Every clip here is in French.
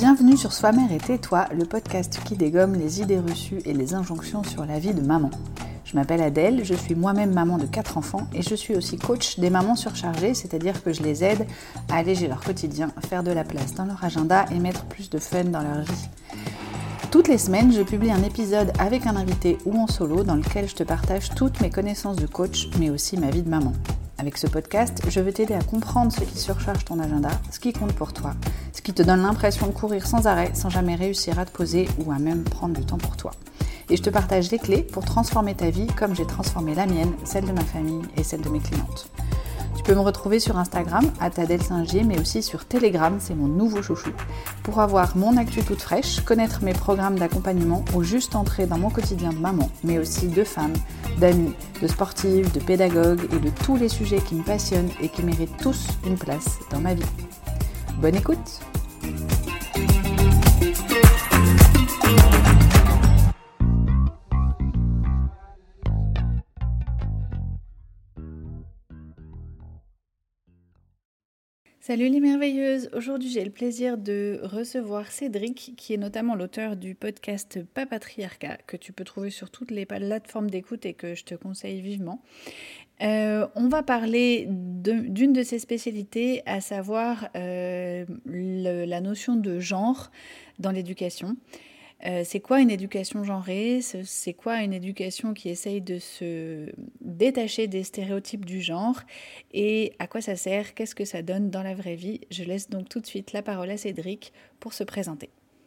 Bienvenue sur Sois mère et tais-toi, le podcast qui dégomme les idées reçues et les injonctions sur la vie de maman. Je m'appelle Adèle, je suis moi-même maman de 4 enfants et je suis aussi coach des mamans surchargées, c'est-à-dire que je les aide à alléger leur quotidien, faire de la place dans leur agenda et mettre plus de fun dans leur vie. Toutes les semaines, je publie un épisode avec un invité ou en solo dans lequel je te partage toutes mes connaissances de coach, mais aussi ma vie de maman. Avec ce podcast, je veux t'aider à comprendre ce qui surcharge ton agenda, ce qui compte pour toi, ce qui te donne l'impression de courir sans arrêt, sans jamais réussir à te poser ou à même prendre du temps pour toi. Et je te partage les clés pour transformer ta vie comme j'ai transformé la mienne, celle de ma famille et celle de mes clientes. Tu peux me retrouver sur Instagram, @AdelSingier, mais aussi sur Telegram, c'est mon nouveau chouchou, pour avoir mon actu toute fraîche, connaître mes programmes d'accompagnement ou juste entrer dans mon quotidien de maman, mais aussi de femmes, d'amis, de sportives, de pédagogues et de tous les sujets qui me passionnent et qui méritent tous une place dans ma vie. Bonne écoute! Salut les merveilleuses! Aujourd'hui j'ai le plaisir de recevoir Cédric qui est notamment l'auteur du podcast Papatriarcat que tu peux trouver sur toutes les plateformes d'écoute et que je te conseille vivement. On va parler d'une de ses spécialités, à savoir la notion de genre dans l'éducation. C'est quoi une éducation genrée? C'est quoi une éducation qui essaye de se détacher des stéréotypes du genre? Et à quoi ça sert? Qu'est-ce que ça donne dans la vraie vie? Je laisse donc tout de suite la parole à Cédric pour se présenter.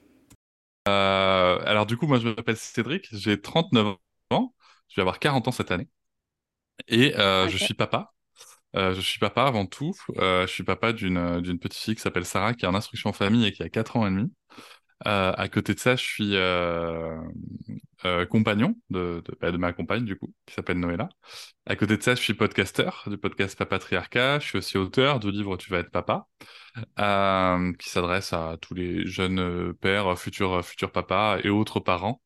Alors du coup, moi je m'appelle Cédric, j'ai 39 ans, je vais avoir 40 ans cette année, et je Ok. suis papa. Je suis papa avant tout. Je suis papa d'une petite fille qui s'appelle Sarah, qui est en instruction en famille et qui a 4 ans et demi. À côté de ça, je suis compagnon de ma compagne, du coup, qui s'appelle Noëlla. À côté de ça, je suis podcasteur du podcast Papatriarcat. Je suis aussi auteur du livre Tu vas être papa, qui s'adresse à tous les jeunes pères, futurs papas et autres parents.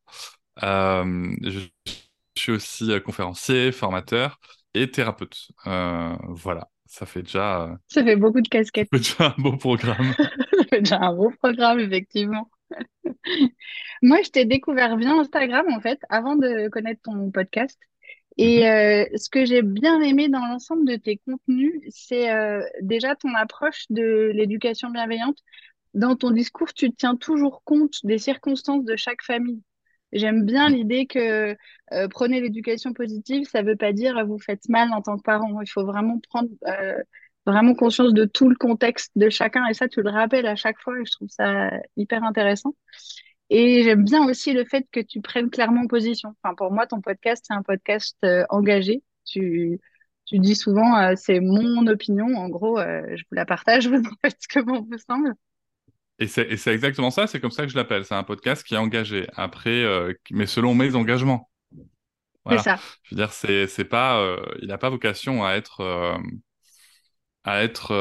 Je suis aussi conférencier, formateur et thérapeute. Voilà, Ça fait beaucoup de ça casquettes. fait déjà un beau programme. Ça fait déjà un beau programme, effectivement. Moi, je t'ai découvert via Instagram, en fait, avant de connaître ton podcast. Et Mhm. ce que j'ai bien aimé dans l'ensemble de tes contenus, c'est déjà ton approche de l'éducation bienveillante. Dans ton discours, tu tiens toujours compte des circonstances de chaque famille. J'aime bien l'idée que prenez l'éducation positive, ça ne veut pas dire vous faites mal en tant que parent. Il faut vraiment prendre vraiment conscience de tout le contexte de chacun. Et ça, tu le rappelles à chaque fois et je trouve ça hyper intéressant. Et j'aime bien aussi le fait que tu prennes clairement position. Enfin, pour moi, ton podcast, c'est un podcast engagé. Tu dis souvent, c'est mon opinion. En gros, je vous la partage, vous en faites ce que bon vous semble. Et c'est exactement ça, c'est comme ça que je l'appelle. C'est un podcast qui est engagé. Après, mais selon mes engagements. C'est Voilà. ça. Je veux dire, c'est pas, il n'a pas vocation à être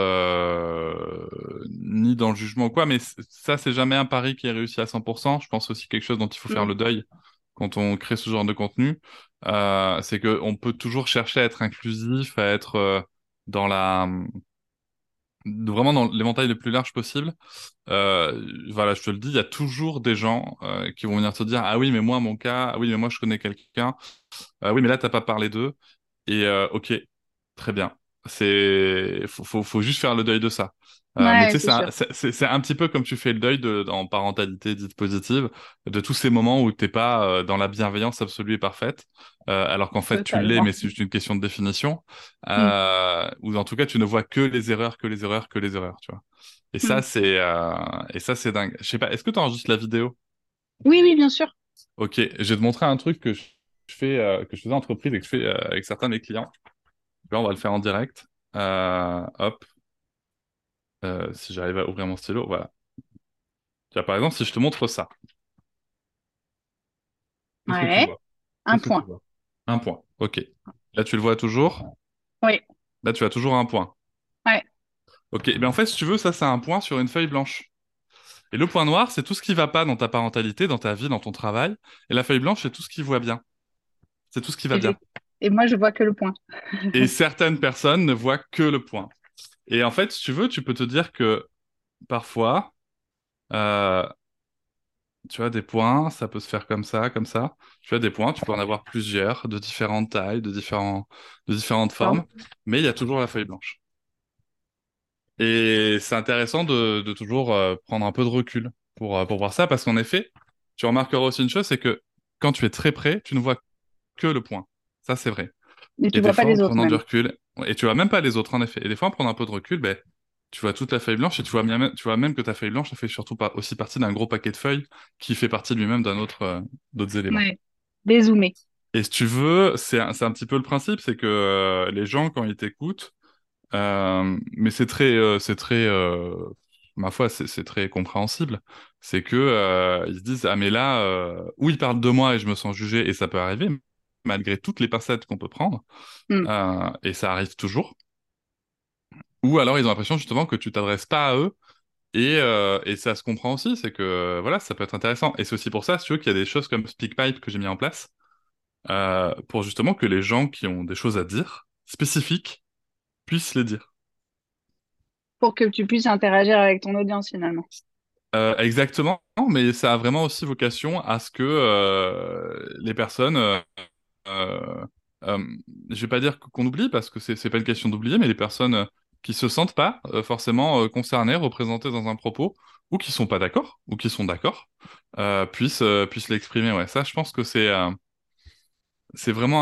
ni dans le jugement ou quoi, mais ça, c'est jamais un pari qui est réussi à 100%. Je pense aussi quelque chose dont il faut faire Mm. le deuil quand on crée ce genre de contenu, c'est que on peut toujours chercher à être inclusif, à être dans vraiment dans l'éventail le plus large possible. Voilà, je te le dis, il y a toujours des gens qui vont venir te dire, ah oui, mais moi, mon cas, ah oui, mais moi, je connais quelqu'un, ah oui, mais là, t'as pas parlé d'eux. Et ok, très bien. Faut juste faire le deuil de ça. Mais tu Ouais, sais, c'est sûr. c'est un petit peu comme tu fais le deuil en parentalité dite positive, de tous ces moments où t'es pas dans la bienveillance absolue et parfaite, alors qu'en fait tu l'es, mais Totalement. c'est juste une question de définition, Mm. ou en tout cas tu ne vois que les erreurs, que les erreurs, que les erreurs, tu vois. Mm. Et ça c'est dingue. Je sais pas, est-ce que tu enregistres la vidéo? Oui, oui, bien sûr. Ok, je vais te montrer un truc je fais, que je faisais en entreprise et que je fais avec certains de mes clients. Là, on va le faire en direct. Hop, si j'arrive à ouvrir mon stylo, voilà. Tu vois, par exemple, si je te montre ça, qu'est-ce que tu Ouais. vois? Un Qu'est-ce que tu point. vois? Un point. Ok. Là, tu le vois toujours. Oui. Là, tu as toujours un point. Ouais. Ok. Eh bien, en fait, si tu veux, ça, c'est un point sur une feuille blanche. Et le point noir, c'est tout ce qui va pas dans ta parentalité, dans ta vie, dans ton travail. Et la feuille blanche, c'est tout ce qui voit bien. C'est tout ce qui va bien. Effect- Et moi, je vois que le point. Et certaines personnes ne voient que le point. Et en fait, si tu veux, tu peux te dire que parfois, Euh, Tu vois, des points, ça peut se faire comme ça, comme ça. Tu vois, des points, tu peux en avoir plusieurs, de différentes tailles, de différentes Forme. formes, mais il y a toujours la feuille blanche. Et c'est intéressant de toujours prendre un peu de recul pour voir ça, parce qu'en effet, tu remarqueras aussi une chose, c'est que quand tu es très près, tu ne vois que le point. Ça, c'est vrai. Mais tu Et des vois pas fois, en les autres prenant du même. recul, et tu vois même pas les autres, en effet. Et des fois, en prenant un peu de recul, ben, tu vois toute la feuille blanche et tu vois même que ta feuille blanche, ça fait surtout pas aussi partie d'un gros paquet de feuilles qui fait partie lui-même d'un autre, d'autres éléments. Ouais. Dézoomer. Et si tu veux, c'est un petit peu le principe, c'est que les gens, quand ils t'écoutent, mais c'est très, ma foi, c'est très compréhensible, c'est que ils se disent, ah mais là, ou ils parlent de moi et je me sens jugé, et ça peut arriver, malgré toutes les pincettes qu'on peut prendre, Hmm. et ça arrive toujours. Ou alors ils ont l'impression justement que tu t'adresses pas à eux et ça se comprend aussi, c'est que voilà, ça peut être intéressant. Et c'est aussi pour ça, si tu veux, qu'il y a des choses comme SpeakPipe que j'ai mis en place pour justement que les gens qui ont des choses à dire spécifiques puissent les dire. Pour que tu puisses interagir avec ton audience finalement. Exactement, mais ça a vraiment aussi vocation à ce que les personnes, euh, euh, je vais pas dire qu'on oublie parce que c'est pas une question d'oublier, mais les personnes qui se sentent pas forcément concernées, représentées dans un propos, ou qui sont pas d'accord, ou qui sont d'accord, puissent l'exprimer. Ouais, ça, je pense que c'est vraiment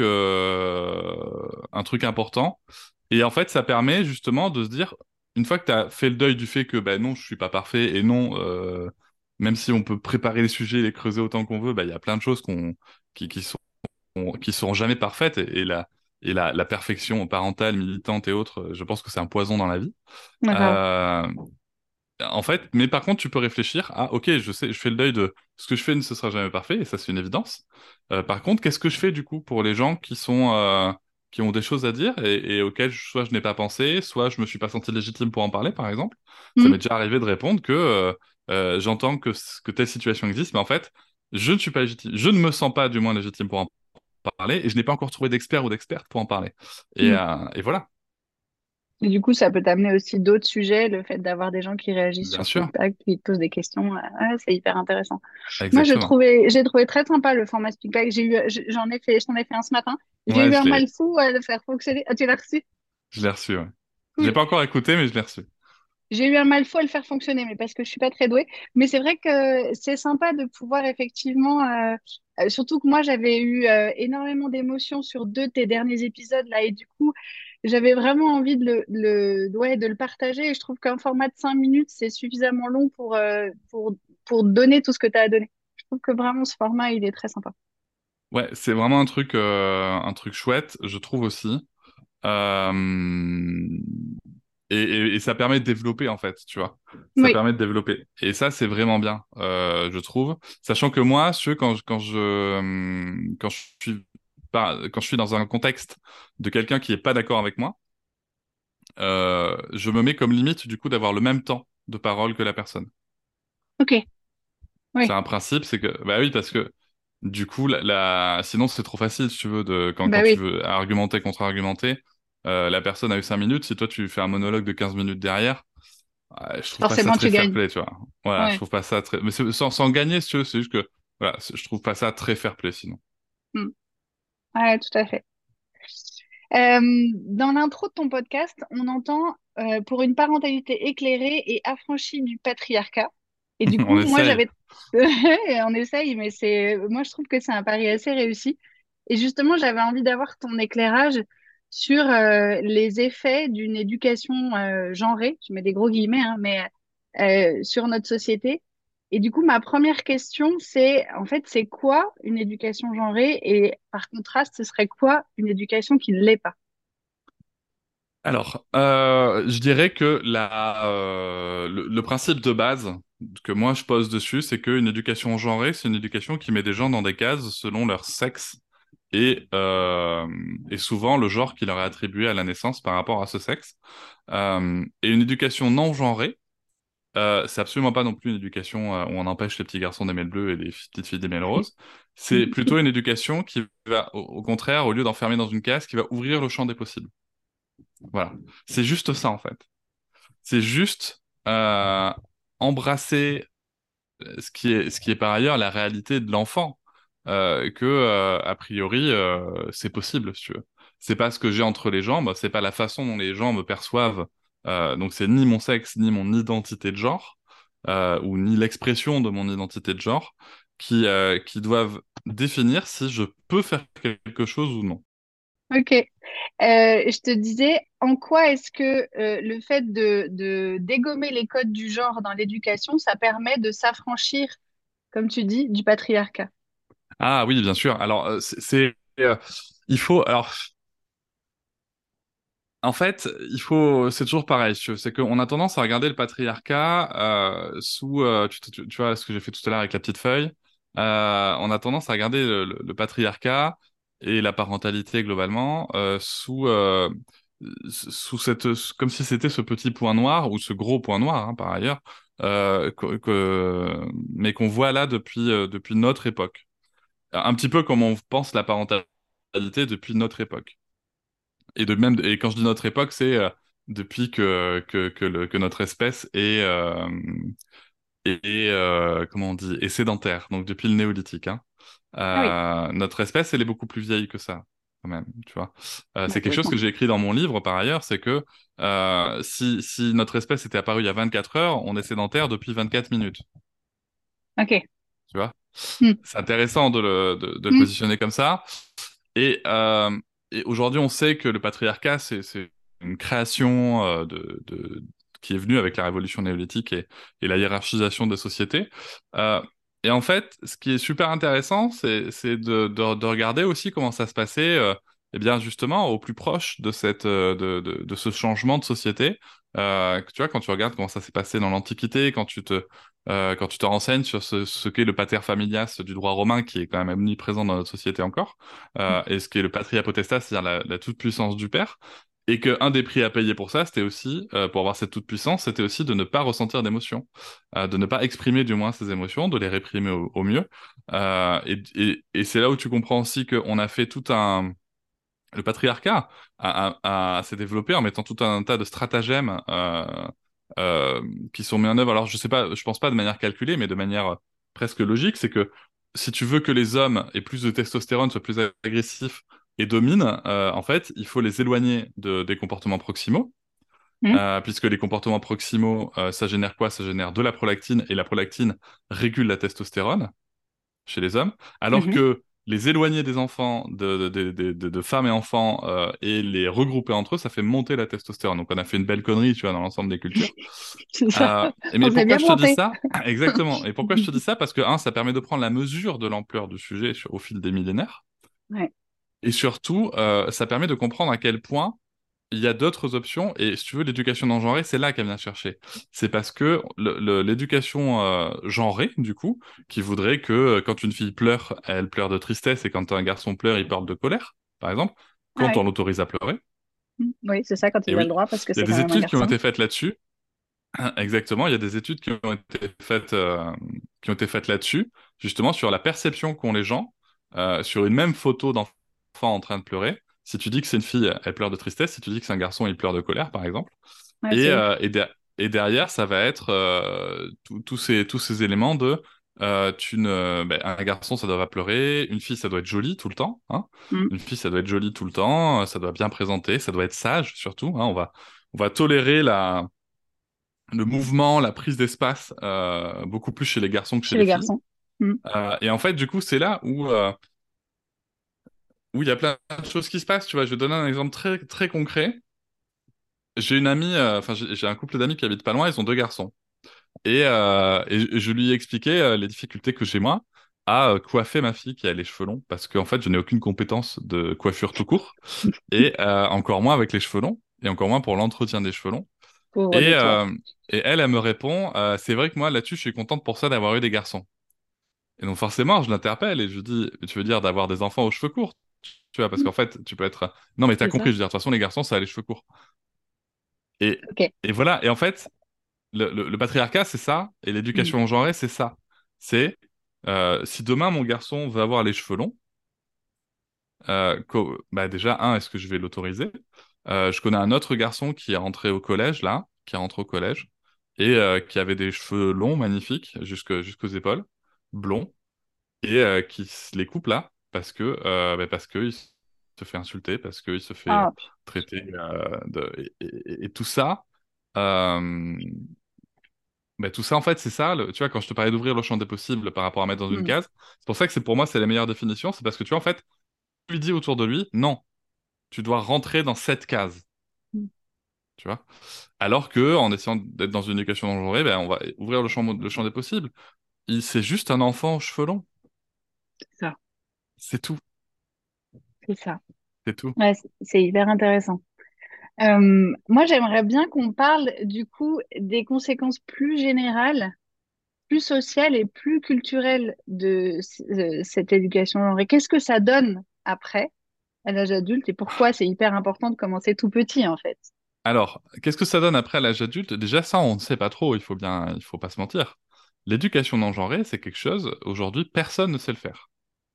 un truc important. Et en fait, ça permet justement de se dire, une fois que tu as fait le deuil du fait que, ben non, je suis pas parfait, et non, même si on peut préparer les sujets, les creuser autant qu'on veut, ben, il y a plein de choses qui seront jamais parfaites, la perfection parentale, militante et autres, je pense que c'est un poison dans la vie. Grave. Euh, En fait, mais par contre, tu peux réfléchir à, ok, je sais, je fais le deuil de ce que je fais ne ce sera jamais parfait, et ça, c'est une évidence. Par contre, qu'est-ce que je fais du coup pour les gens qui ont des choses à dire et auxquelles soit je n'ai pas pensé, soit je me suis pas senti légitime pour en parler, par exemple. Ça Hmm. m'est déjà arrivé de répondre que j'entends que telle situation existe, mais en fait, je ne suis pas légitime, je ne me sens pas du moins légitime pour en parler, et je n'ai pas encore trouvé d'expert ou d'experte pour en parler. Hmm. Et voilà, Et du coup, ça peut t'amener aussi d'autres sujets, le fait d'avoir des gens qui réagissent bien sur sûr, SpeakPipe, qui te posent des questions, c'est hyper intéressant. Moi, exactement. j'ai trouvé très sympa le format SpeakPipe. Je t'en ai fait un ce matin. J'ai Ouais, eu un mal fou à le faire fonctionner. Ah, tu l'as reçu? je l'ai reçu, ouais. Je l'ai Cool. pas encore écouté, mais je l'ai reçu. J'ai eu un mal fou à le faire fonctionner, mais parce que je suis pas très douée. Mais c'est vrai que c'est sympa de pouvoir effectivement, surtout que moi j'avais eu énormément d'émotions sur deux de tes derniers épisodes là, et du coup j'avais vraiment envie ouais, de le partager. Et je trouve qu'un format de 5 minutes c'est suffisamment long pour donner tout ce que tu as à donner. Je trouve que vraiment ce format il est très sympa. Ouais, c'est vraiment un truc chouette, je trouve aussi. Euh, et ça permet de développer, en fait, tu vois. Ça Oui. permet de développer. Et ça, c'est vraiment bien, je trouve. Sachant que moi, quand je suis dans un contexte de quelqu'un qui est pas d'accord avec moi, je me mets comme limite, du coup, d'avoir le même temps de parole que la personne. Ok. C'est Oui. un principe, c'est que, bah oui, parce que du coup, sinon c'est trop facile, si tu veux, Bah quand tu oui. veux argumenter, contre-argumenter, la personne a eu 5 minutes, si toi tu fais un monologue de 15 minutes derrière, je trouve pas ça Forcément très tu gagnes. fair-play, tu vois. Voilà, je Ouais. trouve pas ça très, mais sans gagner, si tu veux, c'est juste que, voilà, je trouve pas ça très fair-play, sinon. Hmm. Ouais, tout à fait. Dans l'intro de ton podcast, on entend pour une parentalité éclairée et affranchie du patriarcat. Et du On coup, moi, essaye. j'avais... On essaye, mais moi, je trouve que c'est un pari assez réussi. Et justement, j'avais envie d'avoir ton éclairage sur les effets d'une éducation genrée, je mets des gros guillemets, hein, mais sur notre société. Et du coup, ma première question, c'est en fait, c'est quoi une éducation genrée? Et par contraste, ce serait quoi une éducation qui ne l'est pas? Alors, je dirais que le principe de base que moi je pose dessus, c'est qu'une éducation genrée, c'est une éducation qui met des gens dans des cases selon leur sexe et souvent le genre qui leur est attribué à la naissance par rapport à ce sexe. Et une éducation non genrée, c'est absolument pas non plus une éducation où on empêche les petits garçons d'aimer le bleu et les petites filles d'aimer le rose. C'est plutôt une éducation qui va, au contraire, au lieu d'enfermer dans une case, qui va ouvrir le champ des possibles. Voilà. C'est juste ça, en fait. C'est juste embrasser ce qui est par ailleurs la réalité de l'enfant, a priori, c'est possible, si tu veux. C'est pas ce que j'ai entre les jambes, c'est pas la façon dont les gens me perçoivent. Donc c'est ni mon sexe, ni mon identité de genre, ou ni l'expression de mon identité de genre, qui doivent définir si je peux faire quelque chose ou non. Ok. Je te disais, en quoi est-ce que le fait de dégommer les codes du genre dans l'éducation, ça permet de s'affranchir, comme tu dis, du patriarcat? Ah oui, bien sûr. Alors, il faut, alors, en fait, c'est toujours pareil. C'est qu'on a tendance à regarder le patriarcat tu vois, ce que j'ai fait tout à l'heure avec la petite feuille. On a tendance à regarder le patriarcat et la parentalité globalement sous comme si c'était ce petit point noir ou ce gros point noir, hein, par ailleurs, mais qu'on voit là depuis notre époque. Un petit peu comme on pense la parentalité depuis notre époque. Et quand je dis notre époque, c'est depuis que notre espèce comment on dit, est sédentaire, donc depuis le néolithique, hein. Ah oui, Notre espèce, elle est beaucoup plus vieille que ça, quand même, tu vois. bah, C'est quelque chose complètement. que j'ai écrit dans mon livre, par ailleurs, c'est que si notre espèce était apparue il y a 24 heures, on est sédentaire depuis 24 minutes, Ok. tu vois. Hmm. C'est intéressant de le Hmm. positionner comme ça. Et, euh, et aujourd'hui, on sait que le patriarcat, c'est une création qui est venue avec la révolution néolithique et la hiérarchisation des sociétés. Euh, et en fait, ce qui est super intéressant, c'est de regarder aussi comment ça se passait, eh bien justement, au plus proche de ce changement de société. Tu vois, quand tu regardes comment ça s'est passé dans l'Antiquité, quand tu te renseignes sur ce qu'est le pater familias du droit romain, qui est quand même omniprésent dans notre société encore, et ce qui est le patria potestas, c'est-à-dire la toute-puissance du Père, et qu'un des prix à payer pour ça, c'était aussi, pour avoir cette toute-puissance, c'était aussi de ne pas ressentir d'émotions, de ne pas exprimer du moins ses émotions, de les réprimer au mieux. Et c'est là où tu comprends aussi qu'on a fait tout un... Le patriarcat s'est développé en mettant tout un tas de stratagèmes euh, qui sont mis en œuvre. Alors, je sais pas, je pense pas de manière calculée, mais de manière presque logique. C'est que si tu veux que les hommes aient plus de testostérone, soient plus agressifs et dominent, en fait, il faut les éloigner des comportements proximaux. Hmm. Puisque les comportements proximaux, ça génère quoi? Ça génère de la prolactine, et la prolactine régule la testostérone chez les hommes, alors Mhm. que les éloigner des enfants, de femmes et enfants, et les regrouper entre eux, ça fait monter la testostérone. Donc on a fait une belle connerie, tu vois, dans l'ensemble des cultures. C'est ça. Mais On s'est pourquoi bien je te dis planté. ça? Exactement. Et pourquoi je te dis ça? Parce que, un, ça permet de prendre la mesure de l'ampleur du sujet au fil des millénaires. Ouais. Et surtout, ça permet de comprendre à quel point il y a d'autres options. Et si tu veux, l'éducation non genrée, c'est là qu'elle vient chercher. C'est parce que l'éducation genrée, du coup, qui voudrait que quand une fille pleure, elle pleure de tristesse, et quand un garçon pleure, il pleure de colère, par exemple, Ah quand on oui. l'autorise à pleurer. Hmm. Oui, c'est ça quand Et il a le oui, droit parce que il y a c'est quand des même un études qui ont garçon. été faites là-dessus. Exactement, il y a des études qui ont été faites là-dessus, justement sur la perception qu'ont les gens sur une même photo d'enfant en train de pleurer. Si tu dis que c'est une fille, elle pleure de tristesse. Si tu dis que c'est un garçon, il pleure de colère, par exemple. Ouais, Et, c'est ouf. euh, et, der- et derrière, ça va être tous ces éléments de un garçon, ça doit pas pleurer. Une fille, ça doit être jolie tout le temps, hein. Hmm. Une fille, ça doit être jolie tout le temps. Ça doit bien présenter. Ça doit être sage, surtout, hein. On va tolérer le mouvement, la prise d'espace, beaucoup plus chez les garçons que chez Chez les les filles. garçons. Hmm. Et en fait, du coup, c'est là où il y a plein de choses qui se passent. Tu vois, je vais donner un exemple très, très concret. J'ai une amie, j'ai un couple d'amis qui habitent pas loin, ils ont deux garçons. Et je lui ai expliqué les difficultés que j'ai moi à coiffer ma fille qui a les cheveux longs, parce qu'en fait, je n'ai aucune compétence de coiffure tout court, et encore moins avec les cheveux longs, et encore moins pour l'entretien des cheveux longs. Pauvre Et, de toi. euh, et elle me répond, c'est vrai que moi, là-dessus, je suis contente pour ça d'avoir eu des garçons. Et donc forcément, je l'interpelle et je lui dis, tu veux dire d'avoir des enfants aux cheveux courts, tu vois, parce Hmm. qu'en fait, tu peux être... Non, mais t'as C'est compris, ça. je veux dire, de toute façon, les garçons, ça a les cheveux courts. Et, Ok. et voilà, et en fait, le patriarcat, c'est ça, et Hmm. l'éducation genrée, c'est ça. C'est, si demain, mon garçon veut avoir les cheveux longs, bah déjà, un, est-ce que je vais l'autoriser? Je connais un autre garçon qui est rentré au collège, là, qui est rentré au collège. et qui avait des cheveux longs, magnifiques, jusqu'aux épaules, blonds, et qui les coupe là parce que il se fait insulter, parce qu'il se fait Ah, traiter et tout ça. euh, tout ça, en fait, c'est ça. Tu vois, quand je te parlais d'ouvrir le champ des possibles par rapport à mettre dans une mm, case, c'est pour ça que c'est pour moi, c'est la meilleure définition. C'est parce que tu vois, en fait, tu lui dis autour de lui, non, tu dois rentrer dans cette case. mm, Tu vois? Alors que, en essayant d'être dans une éducation non genrée, on va ouvrir le champ des possibles. C'est juste un enfant aux cheveux longs. c'est ça, C'est tout. c'est ça. C'est tout. Ouais, c'est hyper intéressant. Moi, j'aimerais bien qu'on parle du coup des conséquences plus générales, plus sociales et plus culturelles de cette éducation genrée. Qu'est-ce que ça donne après, à l'âge adulte, et pourquoi c'est hyper important de commencer tout petit, en fait? Alors, qu'est-ce que ça donne après à l'âge adulte? Déjà, ça, on ne sait pas trop, il faut pas se mentir. L'éducation non genrée, c'est quelque chose, aujourd'hui, personne ne sait le faire.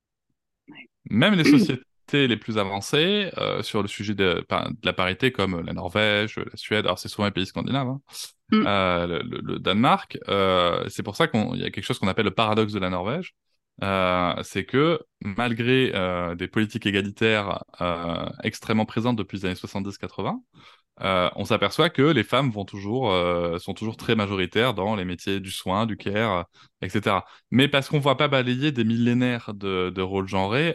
Même les sociétés les plus avancées, sur le sujet de la parité, comme la Norvège, la Suède, alors c'est souvent les pays scandinaves, hein, Mm, le Danemark, c'est pour ça qu'il y a quelque chose qu'on appelle le paradoxe de la Norvège. C'est que malgré des politiques égalitaires extrêmement présentes depuis les années 70-80, on s'aperçoit que les femmes sont toujours très majoritaires dans les métiers du soin, du care, etc. Mais parce qu'on ne va pas balayer des millénaires de rôles genrés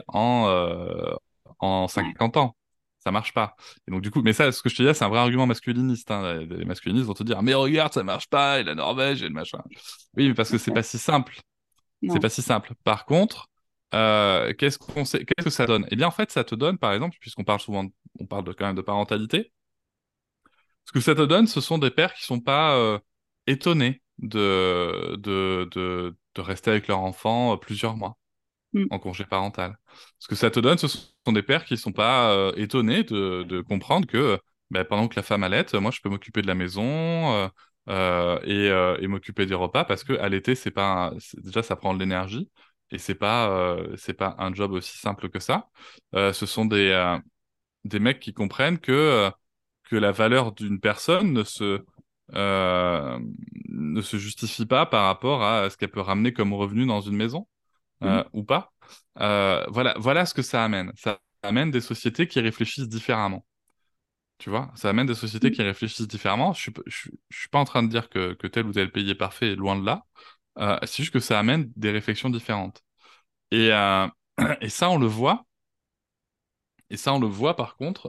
en ouais, 50 ans. Ça marche pas. Et donc, du coup, mais ça, ce que je te dis, c'est un vrai argument masculiniste, hein. Les masculinistes vont te dire, mais regarde, ça marche pas, et la Norvège, et le machin. Oui, mais parce que c'est ouais, pas si simple. C'est non. pas si simple. Par contre, qu'est-ce que ça donne? Eh bien, en fait, ça te donne, par exemple, puisqu'on parle souvent, on parle quand même de parentalité, ce que ça te donne, ce sont des pères qui sont pas étonnés de rester avec leur enfant plusieurs mois Mm, en congé parental. Ce que ça te donne, ce sont des pères qui sont pas étonnés de comprendre que pendant que la femme allaite, moi je peux m'occuper de la maison et m'occuper des repas parce que allaiter, déjà ça prend de l'énergie et c'est pas un job aussi simple que ça. Ce sont des mecs qui comprennent que la valeur d'une personne euh, ne se justifie pas par rapport à ce qu'elle peut ramener comme revenu dans une maison mm, ou pas. Voilà ce que ça amène. Ça amène des sociétés qui réfléchissent différemment. Tu vois, ça amène des sociétés mm, qui réfléchissent différemment. Je suis pas en train de dire que tel ou tel pays est parfait, loin de là. C'est juste que ça amène des réflexions différentes. Et, et ça, on le voit. Et ça, on le voit par contre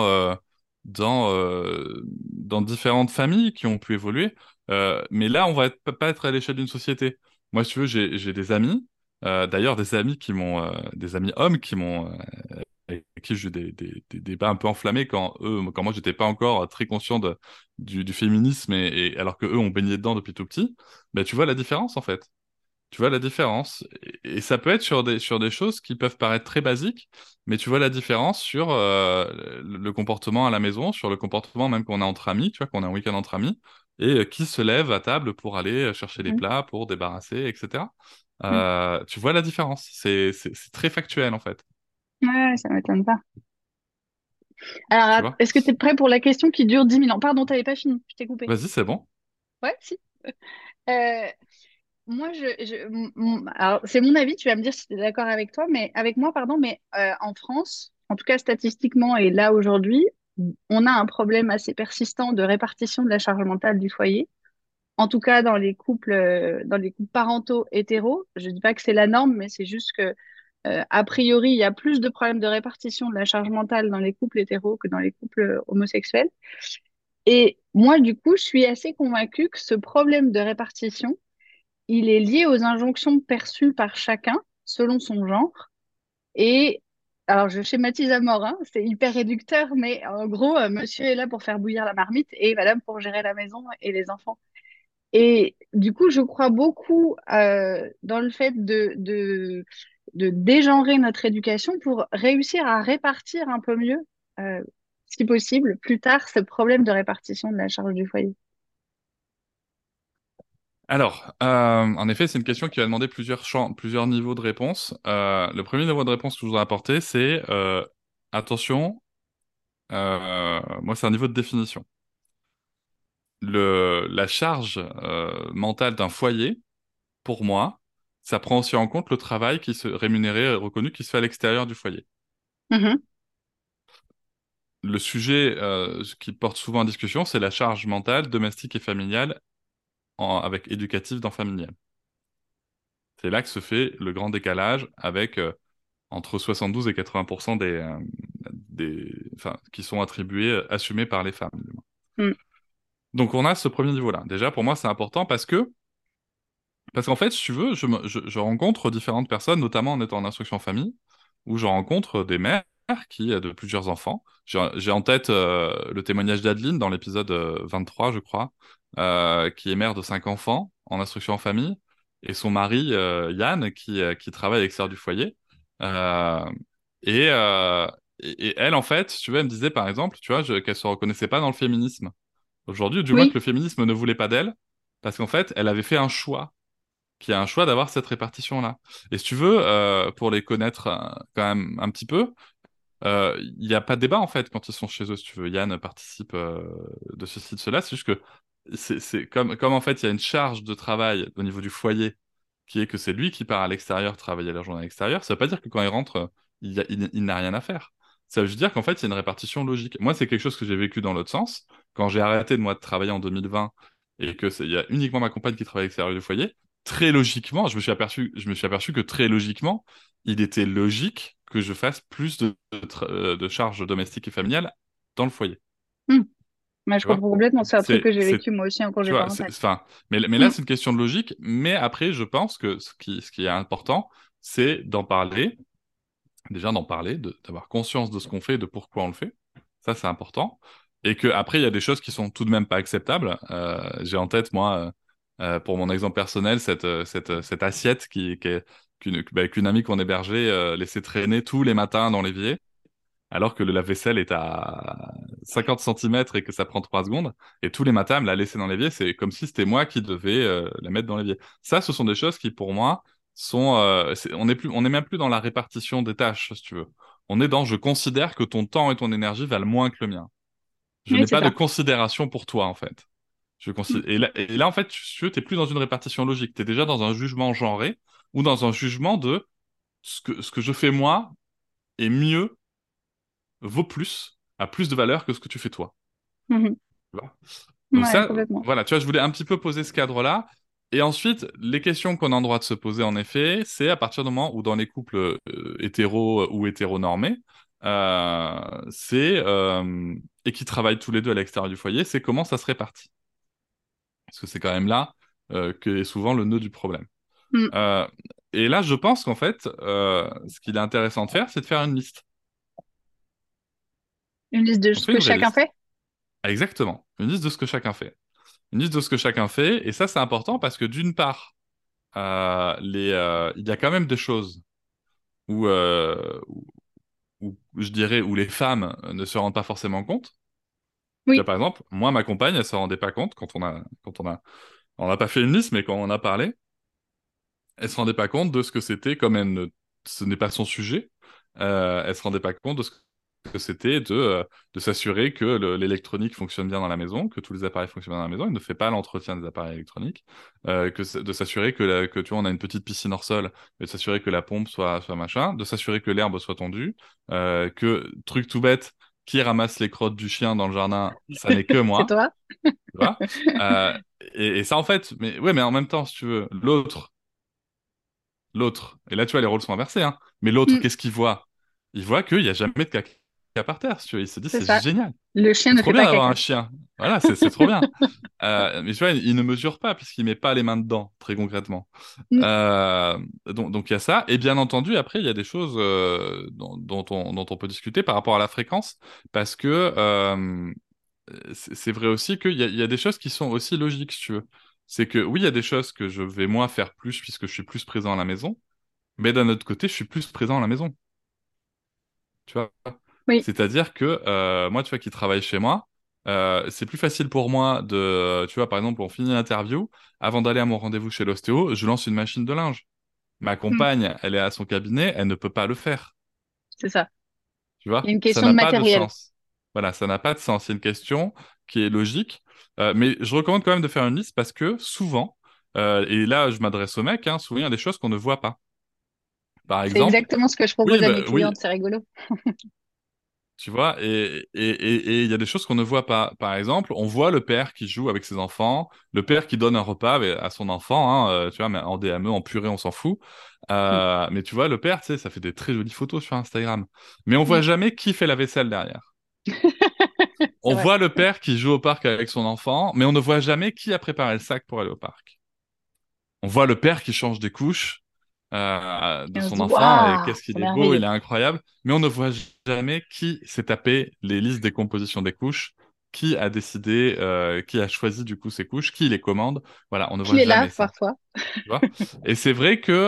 dans différentes familles qui ont pu évoluer. Mais là, pas être à l'échelle d'une société. Moi, si tu veux, j'ai des amis, d'ailleurs des amis des amis hommes qui avec qui j'ai eu des débats un peu enflammés quand moi, j'étais pas encore très conscient du féminisme et alors que eux ont baigné dedans depuis tout petit. Ben, tu vois la différence en fait. Tu vois la différence. Et ça peut être sur des choses qui peuvent paraître très basiques, mais tu vois la différence sur le comportement à la maison, sur le comportement même qu'on a entre amis, tu vois, qu'on a un week-end entre amis, et qui se lève à table pour aller chercher les mm, plats, pour débarrasser, etc. mm. Tu vois la différence. C'est très factuel, en fait. Ouais, ça m'étonne pas. Alors, Tu vois? est-ce que tu es prêt pour la question qui dure 10 000 ans? Pardon, t'avais pas fini, je t'ai coupé. Vas-y, c'est bon. Ouais, si. Euh, Moi, alors, c'est mon avis, tu vas me dire si tu es d'accord avec toi, mais avec moi, pardon, mais en France, en tout cas statistiquement et là aujourd'hui, on a un problème assez persistant de répartition de la charge mentale du foyer. En tout cas, dans les couples parentaux hétéros, je dis pas que c'est la norme, mais c'est juste que a priori, il y a plus de problèmes de répartition de la charge mentale dans les couples hétéros que dans les couples homosexuels. Et moi, du coup, je suis assez convaincue que ce problème de répartition il est lié aux injonctions perçues par chacun selon son genre. Et alors, je schématise à mort, hein, c'est hyper réducteur, mais en gros, monsieur est là pour faire bouillir la marmite et madame pour gérer la maison et les enfants. Et du coup, je crois beaucoup dans le fait de dégenrer notre éducation pour réussir à répartir un peu mieux, euh, si possible, plus tard, ce problème de répartition de la charge du foyer. Alors, en effet, c'est une question qui va demander plusieurs niveaux de réponse. Le premier niveau de réponse que je voudrais apporter, c'est attention, moi, c'est un niveau de définition. la charge mentale d'un foyer, pour moi, ça prend aussi en compte le travail qui se rémunéré et reconnu qui se fait à l'extérieur du foyer. Mhm. Le sujet qui porte souvent en discussion, c'est la charge mentale, domestique et familiale avec éducative dans familial. C'est là que se fait le grand décalage avec entre 72 et 80% enfin, qui sont attribués, assumés par les femmes, du moins. Mm. Donc on a ce premier niveau-là. Déjà, pour moi, c'est important parce qu'en fait, si tu veux, je rencontre différentes personnes, notamment en étant en instruction en famille, où je rencontre des mères qui de plusieurs enfants. J'ai en tête le témoignage d'Adeline dans l'épisode 23, je crois, qui est mère de 5 enfants en instruction en famille, et son mari, Yann, qui travaille à l'extérieur du foyer. Euh, et, euh, et elle, en fait, si tu veux, elle me disait, par exemple, tu vois, qu'elle se reconnaissait pas dans le féminisme. Aujourd'hui, ou du moins que Oui, le féminisme ne voulait pas d'elle, parce qu'en fait, elle avait fait un choix qui a un choix d'avoir cette répartition-là. Et si tu veux, pour les connaître quand même un petit peu, il n'y a pas de débat en fait quand ils sont chez eux, si tu veux. Yann participe de ceci, de cela. C'est juste que c'est comme en fait il y a une charge de travail au niveau du foyer qui est que c'est lui qui part à l'extérieur travailler la journée à l'extérieur. Ça veut pas dire que quand il rentre, il n'a rien à faire. Ça veut juste dire qu'en fait il y a une répartition logique. Moi, c'est quelque chose que j'ai vécu dans l'autre sens. Quand j'ai arrêté de moi de travailler en 2020 et que il y a uniquement ma compagne qui travaille à l'extérieur du foyer, très logiquement, je me suis aperçu que très logiquement, il était logique que je fasse plus de charges domestiques et familiales dans le foyer. mm. Mais je Tu vois? comprends complètement. C'est un truc que j'ai C'est, vécu moi aussi en tu congé vois, parental. enfin, mais là, Mm. c'est une question de logique. Mais après, je pense que ce qui est important, c'est d'en parler, déjà d'en parler, d'avoir conscience de ce qu'on fait, de pourquoi on le fait. Ça, c'est important. Et que après, il y a des choses qui sont tout de même pas acceptables. J'ai en tête, moi, pour mon exemple personnel, cette assiette qu'une amie qu'on hébergeait laissait traîner tous les matins dans l'évier alors que le lave-vaisselle est à 50 centimètres et que ça prend 3 secondes, et tous les matins, elle me l'a laissé dans l'évier, c'est comme si c'était moi qui devais la mettre dans l'évier. Ça, ce sont des choses qui, pour moi, sont... on n'est même plus dans la répartition des tâches, si tu veux. On est dans, je considère que ton temps et ton énergie valent moins que le mien. Je Oui, n'ai c'est pas de ça. considération pour toi, en fait. Mm. Et là, en fait, tu n'es plus dans une répartition logique. Tu es déjà dans un jugement genré ou dans un jugement de ce que je fais moi est mieux, vaut plus, a plus de valeur que ce que tu fais toi. Mhm. Tu vois. Donc Ouais, ça, complètement. voilà, tu vois, je voulais un petit peu poser ce cadre-là. Et ensuite, les questions qu'on a en droit de se poser, en effet, c'est à partir du moment où dans les couples hétéros ou hétéronormés, et qui travaillent tous les deux à l'extérieur du foyer, c'est comment ça se répartit. Parce que c'est quand même là que est souvent le nœud du problème. Mm. Euh, et là, je pense qu'en fait, ce qu'il est intéressant de faire, c'est de faire une liste. Une liste de On ce fait que une vraie chacun liste. fait? Exactement. Une liste de ce que chacun fait. Une liste de ce que chacun fait. Et ça, c'est important parce que d'une part, il y a quand même des choses où je dirais, où les femmes ne se rendent pas forcément compte. Tu vois, Oui, par exemple, moi, ma compagne, elle se rendait pas compte on n'a pas fait une liste, mais quand on a parlé, elle se rendait pas compte de ce que c'était, comme ce n'est pas son sujet. Elle se rendait pas compte de ce que c'était de s'assurer que l'électronique fonctionne bien dans la maison, que tous les appareils fonctionnent bien dans la maison. Il ne fait pas l'entretien des appareils électroniques. De s'assurer que tu vois, on a une petite piscine hors sol, et de s'assurer que la pompe soit machin, de s'assurer que l'herbe soit tondue, que, truc tout bête, qui ramasse les crottes du chien dans le jardin, ça n'est que c'est moi, toi. tu vois. Euh, et ça, en fait, mais ouais, mais en même temps, si tu veux, l'autre, et là tu vois, les rôles sont inversés, hein, mais l'autre, Mm. qu'est-ce qu'il voit? Il voit qu'il n'y a jamais de caca par terre, si tu vois. Il se dit, C'est c'est ça. génial, Le chien c'est ne trop fait bien pas d'avoir un caca. chien. Voilà, c'est trop bien. Mais tu vois, il ne mesure pas, puisqu'il met pas les mains dedans, très concrètement. Mm. Euh, donc il y a ça, et bien entendu, après, il y a des choses dont on peut discuter par rapport à la fréquence, parce que c'est vrai aussi qu'il y a des choses qui sont aussi logiques, si tu veux. C'est que oui, il y a des choses que je vais moi faire plus puisque je suis plus présent à la maison, mais d'un autre côté, je suis plus présent à la maison. Tu vois? Oui, C'est-à-dire que moi, tu vois, qui travaille chez moi, c'est plus facile pour moi tu vois, par exemple, on finit l'interview, avant d'aller à mon rendez-vous chez l'ostéo, je lance une machine de linge. Ma Mm. compagne, elle est à son cabinet, elle ne peut pas le faire. C'est ça. Tu Il y a vois? une Ça question n'a de pas de matériel. sens. Voilà, ça n'a pas de sens. C'est une question qui est logique. Mais je recommande quand même de faire une liste parce que souvent, et là je m'adresse aux mecs, hein, souvent il y a des choses qu'on ne voit pas. Par C'est exemple, exactement ce que je oui, propose à bah, mes oui, clientes, c'est rigolo. tu vois, et il y a des choses qu'on ne voit pas. Par exemple, on voit le père qui joue avec ses enfants, le père qui donne un repas à son enfant, hein, tu vois, mais en DME, en purée, on s'en fout. Mm. Mais tu vois, le père, tu sais, ça fait des très jolies photos sur Instagram. Mais on voit Mm. jamais qui fait la vaisselle derrière. C'est On vrai. voit le père qui joue au parc avec son enfant, mais on ne voit jamais qui a préparé le sac pour aller au parc. On voit le père qui change des couches de Et on se son dit, enfant et waouh, qu'est-ce qu'il c'est est beau, il merveilleux. est incroyable, mais on ne voit jamais qui s'est tapé les listes des compositions des couches, qui a décidé, qui a choisi du coup ces couches, qui les commande. Voilà, on ne Qui voit les jamais lave ça. parfois. Tu vois? Et c'est vrai que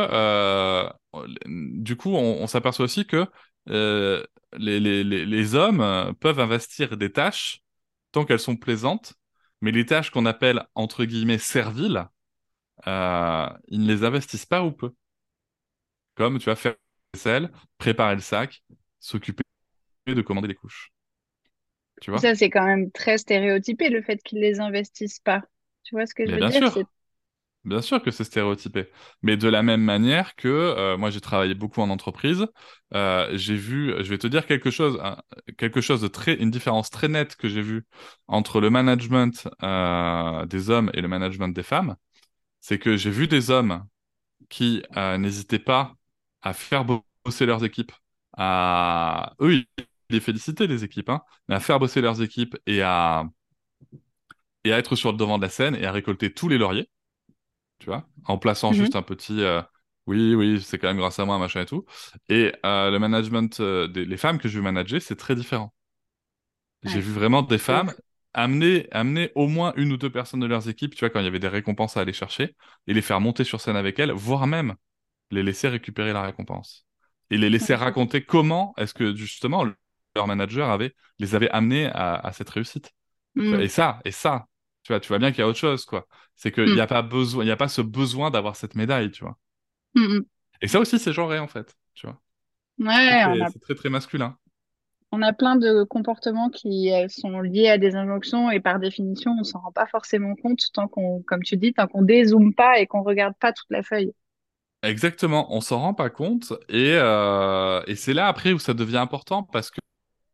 du coup, on s'aperçoit aussi que euh, les hommes peuvent investir des tâches tant qu'elles sont plaisantes, mais les tâches qu'on appelle entre guillemets serviles, ils ne les investissent pas ou peu. Comme tu vas faire la vaisselle, préparer le sac, s'occuper de commander les couches. Tu vois? Ça, c'est quand même très stéréotypé, le fait qu'ils les investissent pas. Tu vois ce que je Mais veux dire? C'est bien sûr que c'est stéréotypé. Mais de la même manière que moi j'ai travaillé beaucoup en entreprise, j'ai vu, je vais te dire quelque chose, hein, quelque chose de très, une différence très nette que j'ai vue entre le management des hommes et le management des femmes, c'est que j'ai vu des hommes qui n'hésitaient pas à faire bosser leurs équipes, à eux ils les félicitaient les équipes, hein, mais à faire bosser leurs équipes et à être sur le devant de la scène et à récolter tous les lauriers, tu vois, en plaçant Mhm. juste un petit oui, oui, c'est quand même grâce à moi, machin et tout. Et le management des les femmes que je vais manager, c'est très différent. J'ai Ouais, vu vraiment des de femmes ouf. amener au moins une ou deux personnes de leurs équipes, tu vois, quand il y avait des récompenses à aller chercher, et les faire monter sur scène avec elles, voire même les laisser récupérer la récompense. Et les laisser Ouais, ça, raconter comment est-ce que justement leur manager les avait amenés à cette réussite. Tu vois, Mm. et ça, tu vois bien qu'il y a autre chose, quoi. C'est qu'il n'y Mm. a pas besoin, il y a pas ce besoin d'avoir cette médaille, tu vois. Mm, mm. Et ça aussi, c'est genré, en fait, tu vois. Ouais, on a, C'est très, très masculin. on a plein de comportements qui sont liés à des injonctions et par définition, on s'en rend pas forcément compte tant qu'on, comme tu dis, tant qu'on dézoome pas et qu'on regarde pas toute la feuille. Exactement, on s'en rend pas compte et c'est là après où ça devient important parce que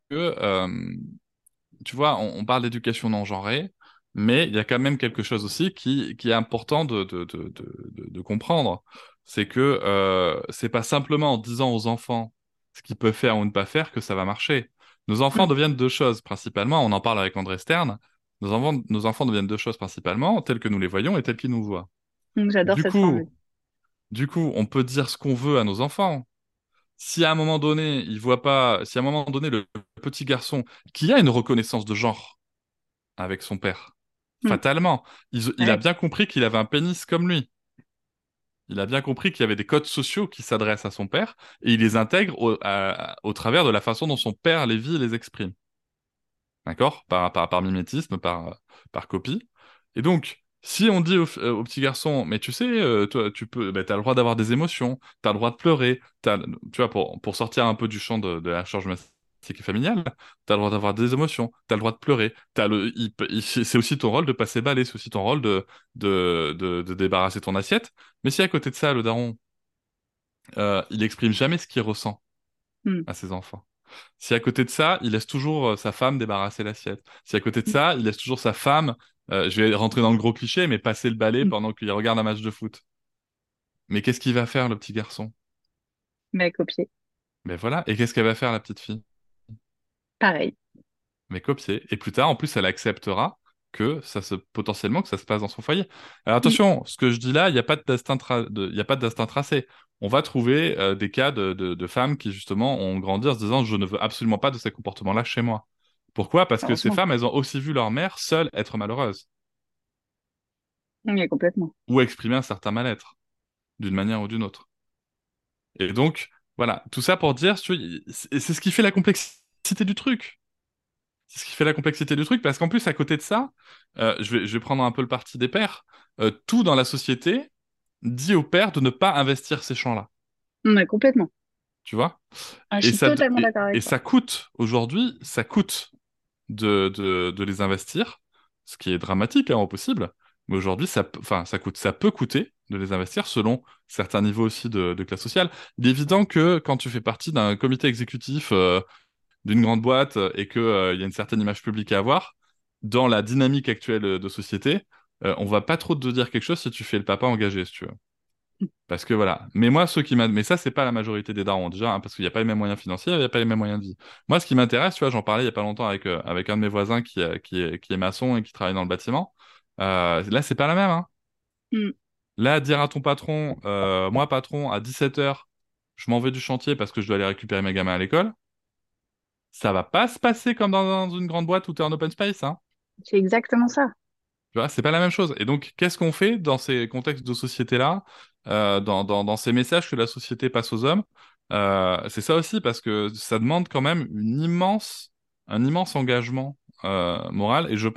tu vois, on parle d'éducation non genrée, mais il y a quand même quelque chose aussi qui est important de comprendre. C'est que c'est pas simplement en disant aux enfants ce qu'ils peuvent faire ou ne pas faire que ça va marcher. Nos enfants Mm. deviennent deux choses principalement, on en parle avec André Stern, nos enfants deviennent deux choses principalement, telles que nous les voyons et telles qu'ils nous voient. Donc j'adore Du cette formule. coup, on peut dire ce qu'on veut à nos enfants. Si à un moment donné, il voit pas, si à un moment donné, le petit garçon qui a une reconnaissance de genre, avec son père. Mm. Fatalement. Il a Ouais. bien compris qu'il avait un pénis comme lui. Il a bien compris qu'il y avait des codes sociaux qui s'adressent à son père et il les intègre au travers de la façon dont son père les vit et les exprime. D'accord? Par mimétisme, par copie. Et donc, si on dit au petit garçon, mais tu sais, toi, t'as le droit d'avoir des émotions, t'as le droit de pleurer, tu vois, pour sortir un peu du champ de la charge domestique et familiale, t'as le droit d'avoir des émotions, t'as le droit de pleurer, c'est aussi ton rôle de passer balai, c'est aussi ton rôle de débarrasser ton assiette. Mais si à côté de ça, le daron, il exprime jamais ce qu'il ressent Mm. à ses enfants. Si à côté de ça, il laisse toujours sa femme débarrasser l'assiette. Si à côté de ça, il laisse toujours sa femme, je vais rentrer dans le gros cliché, mais passer le balai Mm. pendant qu'il regarde un match de foot. Mais qu'est-ce qu'il va faire, le petit garçon? Mais copier. Mais voilà. Et qu'est-ce qu'elle va faire, la petite fille? Pareil. Mais copier. Et plus tard, en plus, elle acceptera potentiellement que ça se passe dans son foyer. Alors Mm. attention, ce que je dis là, il n'y a pas de il y a pas de destin tracé. On va trouver des cas de femmes qui, justement, ont grandi en se disant, je ne veux absolument pas de ces comportements-là chez moi. Pourquoi? Parce que ces Heureusement. femmes, elles ont aussi vu leur mère seule être malheureuse Mais complètement. ou exprimer un certain mal-être d'une manière ou d'une autre. Et donc, voilà, tout ça pour dire, tu vois, c'est ce qui fait la complexité du truc. C'est ce qui fait la complexité du truc, parce qu'en plus, à côté de ça, je vais prendre un peu le parti des pères. Tout dans la société dit aux pères de ne pas investir ces champs-là. Mais complètement. Tu vois? Ah, je suis totalement d'accord Et avec toi. ça coûte, aujourd'hui, ça coûte. de les investir, ce qui est dramatique, hein, au possible. Mais aujourd'hui, ça peut coûter de les investir selon certains niveaux aussi de classe sociale. Il est évident que quand tu fais partie d'un comité exécutif d'une grande boîte et que il y a une certaine image publique à avoir, dans la dynamique actuelle de société, on va pas trop te dire quelque chose si tu fais le papa engagé, si tu veux. Parce que voilà. Mais moi, mais ça, c'est pas la majorité des darons, déjà, hein, parce qu'il n'y a pas les mêmes moyens financiers, il n'y a pas les mêmes moyens de vie. Moi, ce qui m'intéresse, tu vois, j'en parlais il y a pas longtemps avec un de mes voisins qui est maçon et qui travaille dans le bâtiment. Là, c'est pas la même, hein. Mm. Là, dire à ton patron, moi, patron, à 17h, je m'en vais du chantier parce que je dois aller récupérer mes gamins à l'école, ça va pas se passer comme dans une grande boîte où tu es en open space, hein. C'est exactement ça. Tu vois, c'est pas la même chose. Et donc, qu'est-ce qu'on fait dans ces contextes de société-là, dans ces messages que la société passe aux hommes? C'est ça aussi, parce que ça demande quand même un immense engagement moral. Et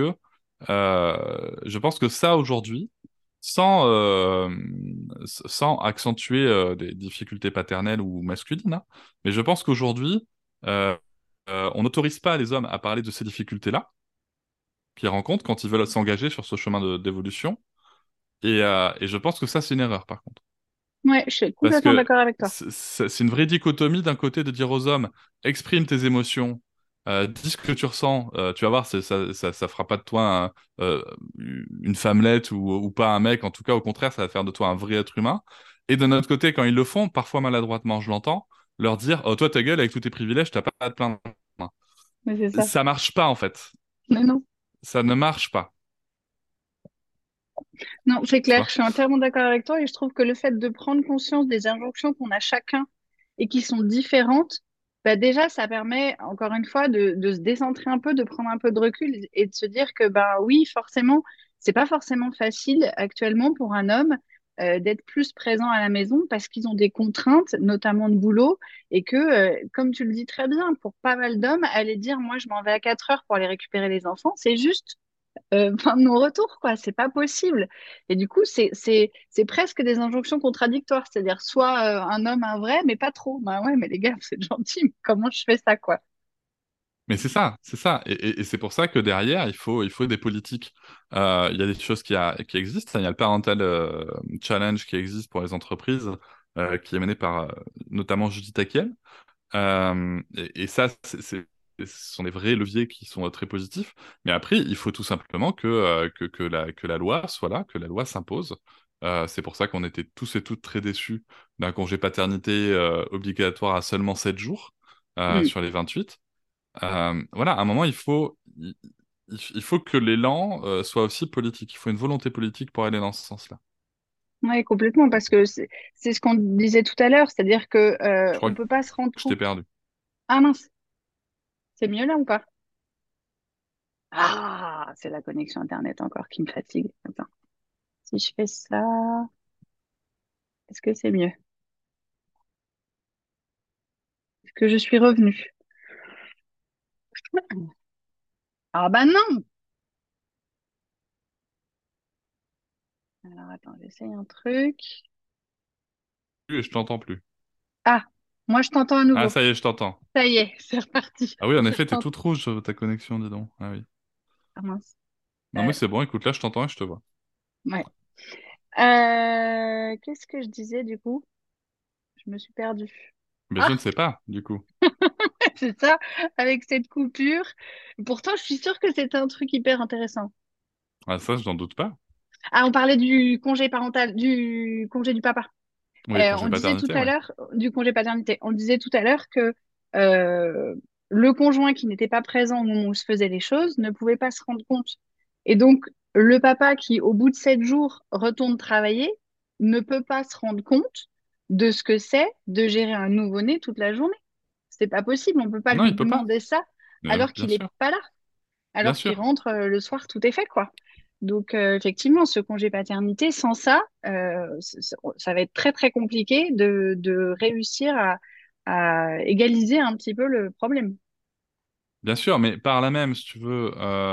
je pense que ça, aujourd'hui, sans, euh, sans accentuer des difficultés paternelles ou masculines, hein, mais je pense qu'aujourd'hui, euh, on n'autorise pas les hommes à parler de ces difficultés-là qu'ils rencontrent quand ils veulent s'engager sur ce chemin d'évolution. Et je pense que ça, c'est une erreur, par contre. Ouais, je suis Parce complètement que d'accord avec toi. c'est une vraie dichotomie d'un côté de dire aux hommes, exprime tes émotions, dis ce que tu ressens, tu vas voir, ça fera pas de toi une femmelette ou pas un mec, en tout cas, au contraire, ça va faire de toi un vrai être humain. Et de notre côté, quand ils le font, parfois maladroitement, je l'entends, leur dire, oh, toi, ta gueule, avec tous tes privilèges, t'as pas à te plaindre. Mais c'est ça. Ça marche pas, en fait. Mais non. Ça ne marche pas. Non, c'est Tu clair, vois? je suis entièrement d'accord avec toi et je trouve que le fait de prendre conscience des injonctions qu'on a chacun et qui sont différentes, bah déjà, ça permet, encore une fois, de se décentrer un peu, de prendre un peu de recul et de se dire que, bah oui, forcément, c'est pas forcément facile actuellement pour un homme d'être plus présent à la maison parce qu'ils ont des contraintes, notamment de boulot, et que, comme tu le dis très bien, pour pas mal d'hommes, aller dire, moi, je m'en vais à 4 heures pour aller récupérer les enfants, c'est juste fin de non-retour, quoi. C'est pas possible. Et du coup, c'est presque des injonctions contradictoires. C'est-à-dire, soit un homme, un vrai, mais pas trop. Bah ouais, mais les gars, vous êtes gentils, mais comment je fais ça, quoi? Mais c'est ça, c'est ça. Et c'est pour ça que derrière, il faut des politiques. Il y a des choses qui existent. Il y a le Parental Challenge qui existe pour les entreprises, qui est mené par notamment Judith Aquiel. Et ça, ce sont des vrais leviers qui sont très positifs. Mais après, il faut tout simplement que la loi soit là, que la loi s'impose. C'est pour ça qu'on était tous et toutes très déçus d'un congé paternité obligatoire à seulement 7 jours Mm. sur les 28. Voilà, à un moment, il faut que l'élan soit aussi politique. Il faut une volonté politique pour aller dans ce sens-là. Ouais, complètement, parce que c'est ce qu'on disait tout à l'heure, c'est-à-dire que Je crois on que peut pas se rendre je t'ai compte. perdu. Ah mince, c'est mieux là ou pas? Ah, c'est la connexion Internet encore qui me fatigue. Attends, si je fais ça, est-ce que c'est mieux? Est-ce que je suis revenue? Ah bah non! Alors attends, j'essaye un truc. Et je t'entends plus. Ah, moi je t'entends à Ah, nouveau. ça y est, je t'entends. Ça y est, c'est reparti. Ah oui, en Je effet, t'es t'entends. toute rouge sur ta connexion, dis donc. Ah oui. Ah mince. Non, mais c'est bon, écoute, là, je t'entends et je te vois. Ouais. Qu'est-ce que je disais du coup? Je me suis perdue. Mais je Ah, ne sais pas, du coup. c'est ça, avec cette coupure. Pourtant, je suis sûre que c'était un truc hyper intéressant. Ah, ça, je n'en doute pas. Ah, on parlait du congé parental, du congé du papa. Oui, On congé disait tout paternité, à ouais. l'heure du congé paternité. On disait tout à l'heure que euh, le conjoint qui n'était pas présent au moment où se faisaient les choses ne pouvait pas se rendre compte. Et donc, le papa qui, au bout de 7 jours, retourne travailler, ne peut pas se rendre compte de ce que c'est de gérer un nouveau-né toute la journée. C'est pas possible. On peut pas Non, lui il peut pas. demander ça alors Bien qu'il n'est sûr, pas là, bien alors qu'il sûr. rentre le soir, tout est fait, quoi. Donc, effectivement, ce congé paternité, sans ça, ça va être très, très compliqué de réussir à égaliser un petit peu le problème. Bien sûr, mais par là même, si tu veux,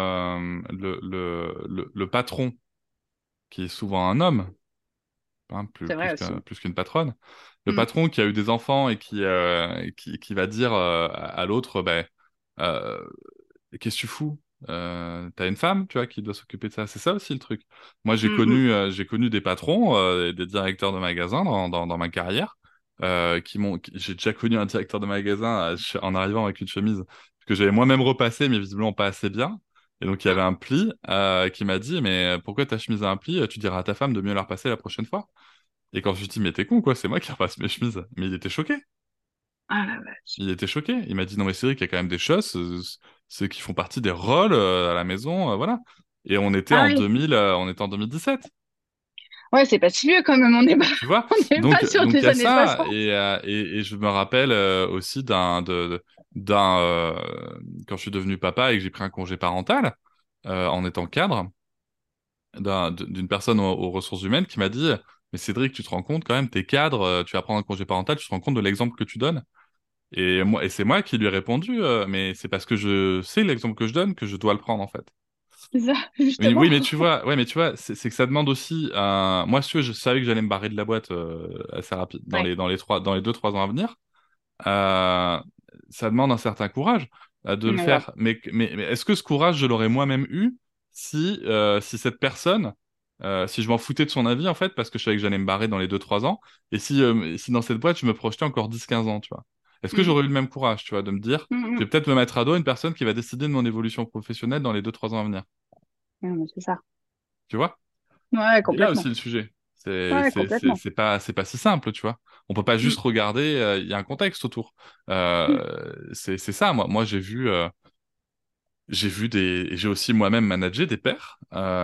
le patron, qui est souvent un homme, hein, C'est vrai aussi. plus qu'une patronne. Le Mm. patron qui a eu des enfants et qui va dire à l'autre, ben, euh, qu'est-ce que tu fous? T'as une femme, tu vois, qui doit s'occuper de ça. C'est ça aussi le truc. Moi, Mm, j'ai connu des patrons, des directeurs de magasins dans ma carrière, j'ai déjà connu un directeur de magasin en arrivant avec une chemise que j'avais moi-même repassée, mais visiblement pas assez bien. Et donc, il y avait un pli, qui m'a dit, mais pourquoi ta chemise a un pli? Tu diras à ta femme de mieux la repasser la prochaine fois. Et quand je lui dis, mais t'es con, quoi, c'est moi qui repasse mes chemises. Mais il était choqué. Ah la vache. Il était choqué. Il m'a dit, non, mais c'est vrai qu'il y a quand même des choses, c'est qui font partie des rôles à la maison, voilà. Et Ah oui. on était en 2017, Ouais, c'est pas si vieux quand même, on n'est pas, tu vois. on n'est pas sur Donc il des y a années ça, 60. et je me rappelle aussi d'un, quand je suis devenu papa et que j'ai pris un congé parental, en étant cadre, d'une personne aux ressources humaines qui m'a dit, mais Cédric, tu te rends compte quand même, t'es cadre, tu vas prendre un congé parental, tu te rends compte de l'exemple que tu donnes? Et c'est moi qui lui ai répondu, mais c'est parce que je sais l'exemple que je donne que je dois le prendre en fait. C'est ça, Mais justement. oui, mais tu vois, ouais, mais tu vois, c'est que ça demande aussi moi, si tu veux, je savais que j'allais me barrer de la boîte assez rapide Ouais, dans les 2, 3 ans à venir. Euh, Ça demande un certain courage de le ouais. faire. Mais est-ce que ce courage, je l'aurais moi-même eu si cette personne, si je m'en foutais de son avis, en fait, parce que je savais que j'allais me barrer dans les 2, 3 ans, et si dans cette boîte, je me projetais encore 10, 15 ans, tu vois. Est-ce que Mm, j'aurais eu le même courage, tu vois, de me dire, mm, je mm. vais peut-être me mettre à dos une personne qui va décider de mon évolution professionnelle dans les 2, 3 ans à venir, Ouais, mais c'est ça. tu vois? Ouais, Il est là aussi complètement. le sujet. Ouais, complètement. C'est pas si simple, tu vois. On peut pas juste Mm, regarder, il y a un contexte autour. mm. C'est ça, moi j'ai vu j'ai aussi moi-même managé des pairs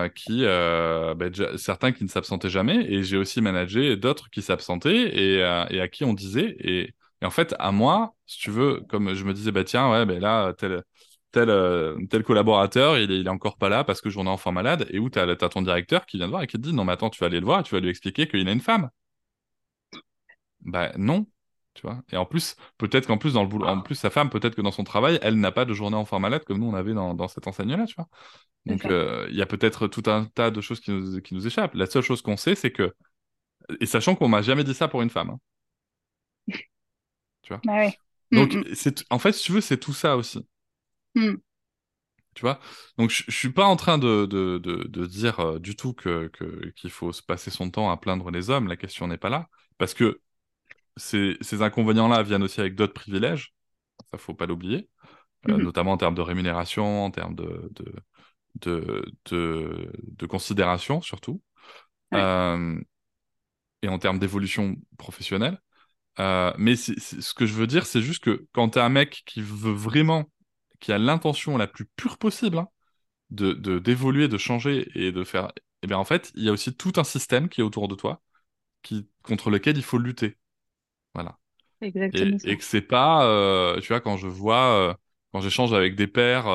certains qui ne s'absentaient jamais, et j'ai aussi managé d'autres qui s'absentaient et à qui on disait, et en fait à moi, si tu veux, comme je me disais, bah tiens, ouais, ben là tel collaborateur, il est encore pas là parce que j'en ai enfant malade, et où t'as ton directeur qui vient te voir et qui te dit, non mais attends, tu vas aller le voir et tu vas lui expliquer qu'il a une femme. Bah non, tu vois. Et en plus, peut-être qu'en plus dans le boulot, en plus sa femme, peut-être que dans son travail, elle n'a pas de journée enfant malade comme nous on avait dans cette enseigne-là, tu vois. C'est Donc ça. il y a peut-être tout un tas de choses qui nous échappent. La seule chose qu'on sait, c'est que, et sachant qu'on m'a jamais dit ça pour une femme, hein, tu vois. Bah ouais. Donc Mm, en fait, si tu veux, c'est tout ça aussi, mm, tu vois. Donc je suis pas en train de dire du tout qu'il faut se passer son temps à plaindre les hommes. La question n'est pas là, parce que ces inconvénients-là viennent aussi avec d'autres privilèges. Ça, faut pas l'oublier, mm, mm. notamment en termes de rémunération, en termes de considération surtout, Ouais, euh, et en termes d'évolution professionnelle. Mais ce que je veux dire, c'est juste que quand t'es un mec qui veut vraiment, qui a l'intention la plus pure possible, hein, d'évoluer, de changer et de faire, eh bien en fait, il y a aussi tout un système qui est autour de toi, contre lequel il faut lutter. Voilà. c'est exactement Et ça. que c'est pas, tu vois, quand j'échange avec des pairs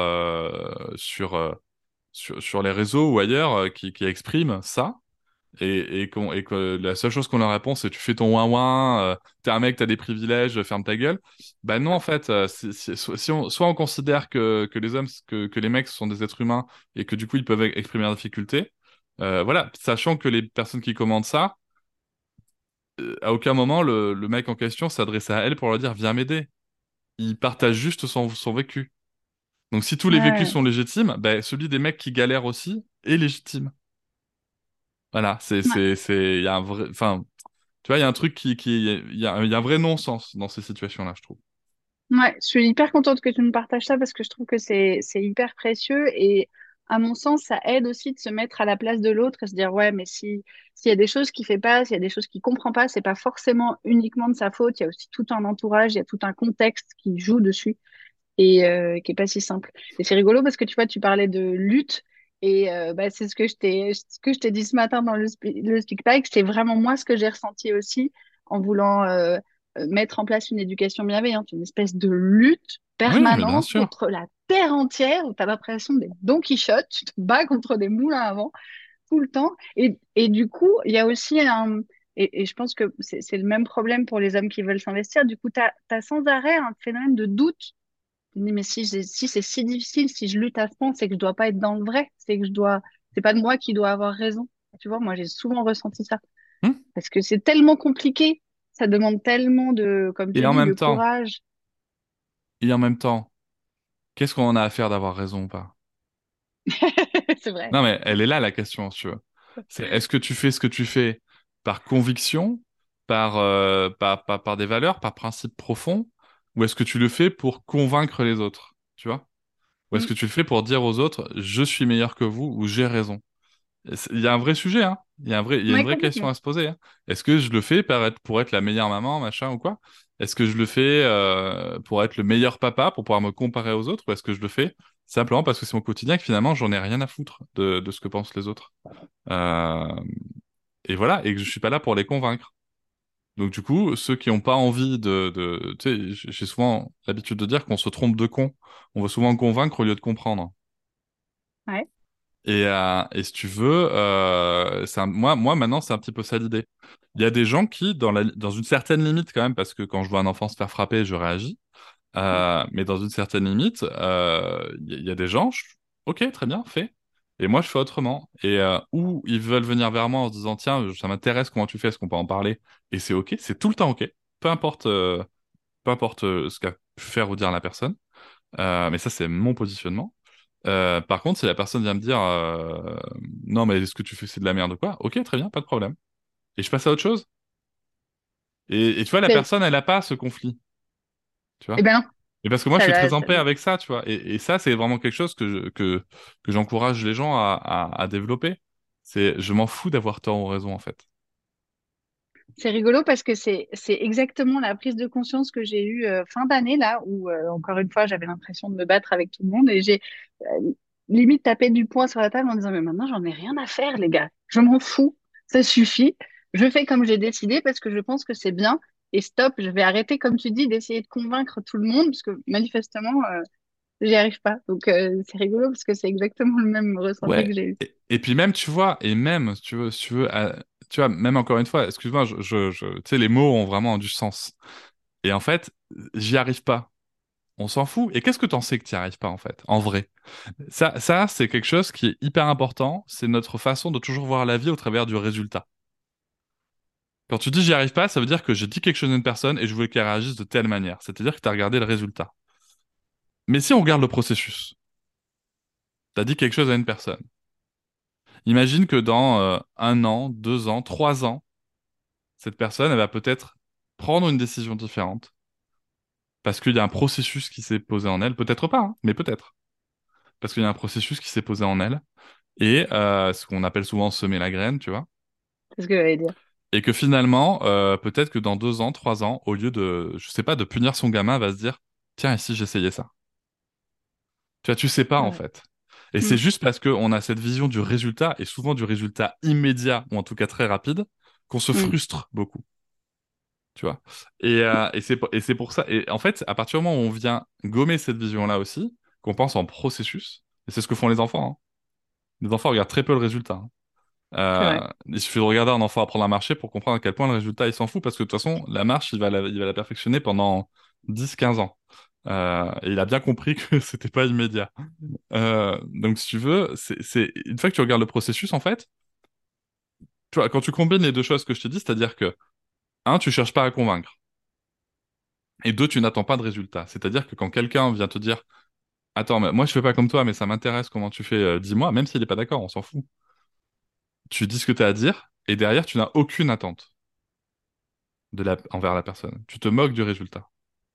sur les réseaux ou ailleurs qui expriment ça, et que la seule chose qu'on leur répond, c'est tu fais ton ouin-ouin, t'es un mec, t'as des privilèges, ferme ta gueule. Bah non, en fait, soit on considère que les hommes, que les mecs sont des êtres humains et que du coup ils peuvent exprimer leurs difficultés, voilà, sachant que les personnes qui commandent ça, à aucun moment le mec en question s'adresse à elle pour leur dire viens m'aider. Il partage juste son vécu. Donc si tous les vécus Ouais, sont légitimes, bah, celui des mecs qui galèrent aussi est légitime. Voilà, ouais. il y a un vrai, enfin, tu vois, il y a un truc il y a un vrai non-sens dans ces situations-là, je trouve. Ouais, je suis hyper contente que tu me partages ça parce que je trouve que c'est hyper précieux et à mon sens, ça aide aussi de se mettre à la place de l'autre et se dire ouais, mais si s'il y a des choses qu'il fait pas, s'il y a des choses qu'il comprend pas, c'est pas forcément uniquement de sa faute. Il y a aussi tout un entourage, il y a tout un contexte qui joue dessus et qui est pas si simple. Et c'est rigolo parce que tu vois, tu parlais de lutte et bah, c'est ce que je t'ai dit ce matin dans le speak bike, c'est vraiment moi ce que j'ai ressenti aussi en voulant mettre en place une éducation bienveillante, une espèce de lutte Oui, mais bien permanente sûr. contre la terre entière où tu as l'impression d'être Don Quichotte, tu te bats contre des moulins à vent tout le temps. Et du coup, il y a aussi et je pense que c'est le même problème pour les hommes qui veulent s'investir. Du coup, tu as sans arrêt un phénomène de doute. Je me dis, mais si c'est si difficile, si je lutte à ce point, c'est que je dois pas être dans le vrai. C'est pas de moi qui dois avoir raison. Tu vois, moi, j'ai souvent ressenti ça. Hmm. Parce que c'est tellement compliqué. Ça demande tellement de, comme Et tu en dis, même de temps, courage. et en même temps, Qu'est-ce qu'on en a à faire d'avoir raison ou pas? C'est vrai. Non, mais elle est là la question, si tu veux. C'est est-ce que tu fais ce que tu fais par conviction, par des valeurs, par principe profond, ou est-ce que tu le fais pour convaincre les autres, tu vois? Ou est-ce Mm. que tu le fais pour dire aux autres, je suis meilleur que vous ou j'ai raison? Il y a un vrai sujet, hein. Il y a une Ouais, vraie question complètement. à se poser, hein. Est-ce que je le fais pour être la meilleure maman, machin ou quoi? Est-ce que je le fais pour être le meilleur papa, pour pouvoir me comparer aux autres, ou est-ce que je le fais simplement parce que c'est mon quotidien et que finalement j'en ai rien à foutre de ce que pensent les autres? Euh, et voilà, et que je suis pas là pour les convaincre. Donc du coup, ceux qui n'ont pas envie tu sais, j'ai souvent l'habitude de dire qu'on se trompe de con. On veut souvent convaincre au lieu de comprendre. Ouais. Et si tu veux, moi maintenant, c'est un petit peu ça l'idée. Il y a des gens qui, dans une certaine limite quand même, parce que quand je vois un enfant se faire frapper, je réagis. Mais dans une certaine limite, il y a des gens, ok, très bien, fais. Et moi, je fais autrement. Ou ils veulent venir vers moi en se disant, tiens, ça m'intéresse comment tu fais, est-ce qu'on peut en parler? Et c'est ok, c'est tout le temps ok. Peu importe ce qu'a pu faire ou dire la personne. Mais ça, c'est mon positionnement. Par contre, si la personne vient me dire non, mais ce que tu fais, c'est de la merde ou quoi, ok, très bien, pas de problème. Et je passe à autre chose. Et tu vois, la C'est- personne, elle a pas ce conflit, tu Eh vois. ben non, Et parce que moi, je ça, suis très en ça- paix avec ça, tu vois. Et ça, c'est vraiment quelque chose que j'encourage les gens à développer. C'est je m'en fous d'avoir tort ou raison, en fait. c'est rigolo parce que c'est exactement la prise de conscience que j'ai eue fin d'année là, où encore une fois j'avais l'impression de me battre avec tout le monde et j'ai limite tapé du poing sur la table en disant mais maintenant j'en ai rien à faire les gars, je m'en fous, ça suffit, je fais comme j'ai décidé parce que je pense que c'est bien et stop, je vais arrêter comme tu dis d'essayer de convaincre tout le monde parce que manifestement j'y arrive pas. Donc c'est rigolo parce que c'est exactement le même ressenti que Ouais. j'ai eu. Et puis même, tu vois, et même, si tu veux, tu vois, même encore une fois, excuse-moi, tu sais, les mots ont vraiment du sens. Et en fait, j'y arrive pas. On s'en fout. Et qu'est-ce que t'en sais que t'y arrives pas, en fait, en vrai? Ça, c'est quelque chose qui est hyper important. C'est notre façon de toujours voir la vie au travers du résultat. Quand tu dis j'y arrive pas, ça veut dire que j'ai dit quelque chose à une personne et je voulais qu'elle réagisse de telle manière. C'est-à-dire que t'as regardé le résultat. Mais si on regarde le processus, t'as dit quelque chose à une personne. Imagine que dans 1 an, 2 ans, 3 ans, cette personne, elle va peut-être prendre une décision différente parce qu'il y a un processus qui s'est posé en elle. Peut-être pas, hein, mais peut-être. Parce qu'il y a un processus qui s'est posé en elle. Et ce qu'on appelle souvent semer la graine, tu vois. C'est ce que j'allais dire. Et que finalement, peut-être que dans 2 ans, 3 ans, au lieu de, je sais pas, de punir son gamin, elle va se dire, tiens, et si j'essayais ça? Tu vois, tu sais pas C'est en vrai. fait. Et c'est Mm. juste parce qu'on a cette vision du résultat, et souvent du résultat immédiat, ou en tout cas très rapide, qu'on se Mm. frustre beaucoup, tu vois. Et c'est pour ça. Et en fait, à partir du moment où on vient gommer cette vision-là aussi, qu'on pense en processus, et c'est ce que font les enfants, hein. Les enfants regardent très peu le résultat, hein. C'est vrai. Il suffit de regarder un enfant apprendre à marcher pour comprendre à quel point le résultat, il s'en fout, parce que de toute façon, la marche, il va la perfectionner pendant 10 15 ans. Et il a bien compris que c'était pas immédiat. Donc, si tu veux, une fois que tu regardes le processus, en fait, tu vois, quand tu combines les deux choses que je t'ai dit, c'est-à-dire que, un, tu cherches pas à convaincre, et deux, tu n'attends pas de résultat. C'est-à-dire que quand quelqu'un vient te dire, attends, mais moi je fais pas comme toi, mais ça m'intéresse comment tu fais, dis-moi, même s'il est pas d'accord, on s'en fout. Tu dis ce que tu as à dire, et derrière, tu n'as aucune attente envers la personne. Tu te moques du résultat.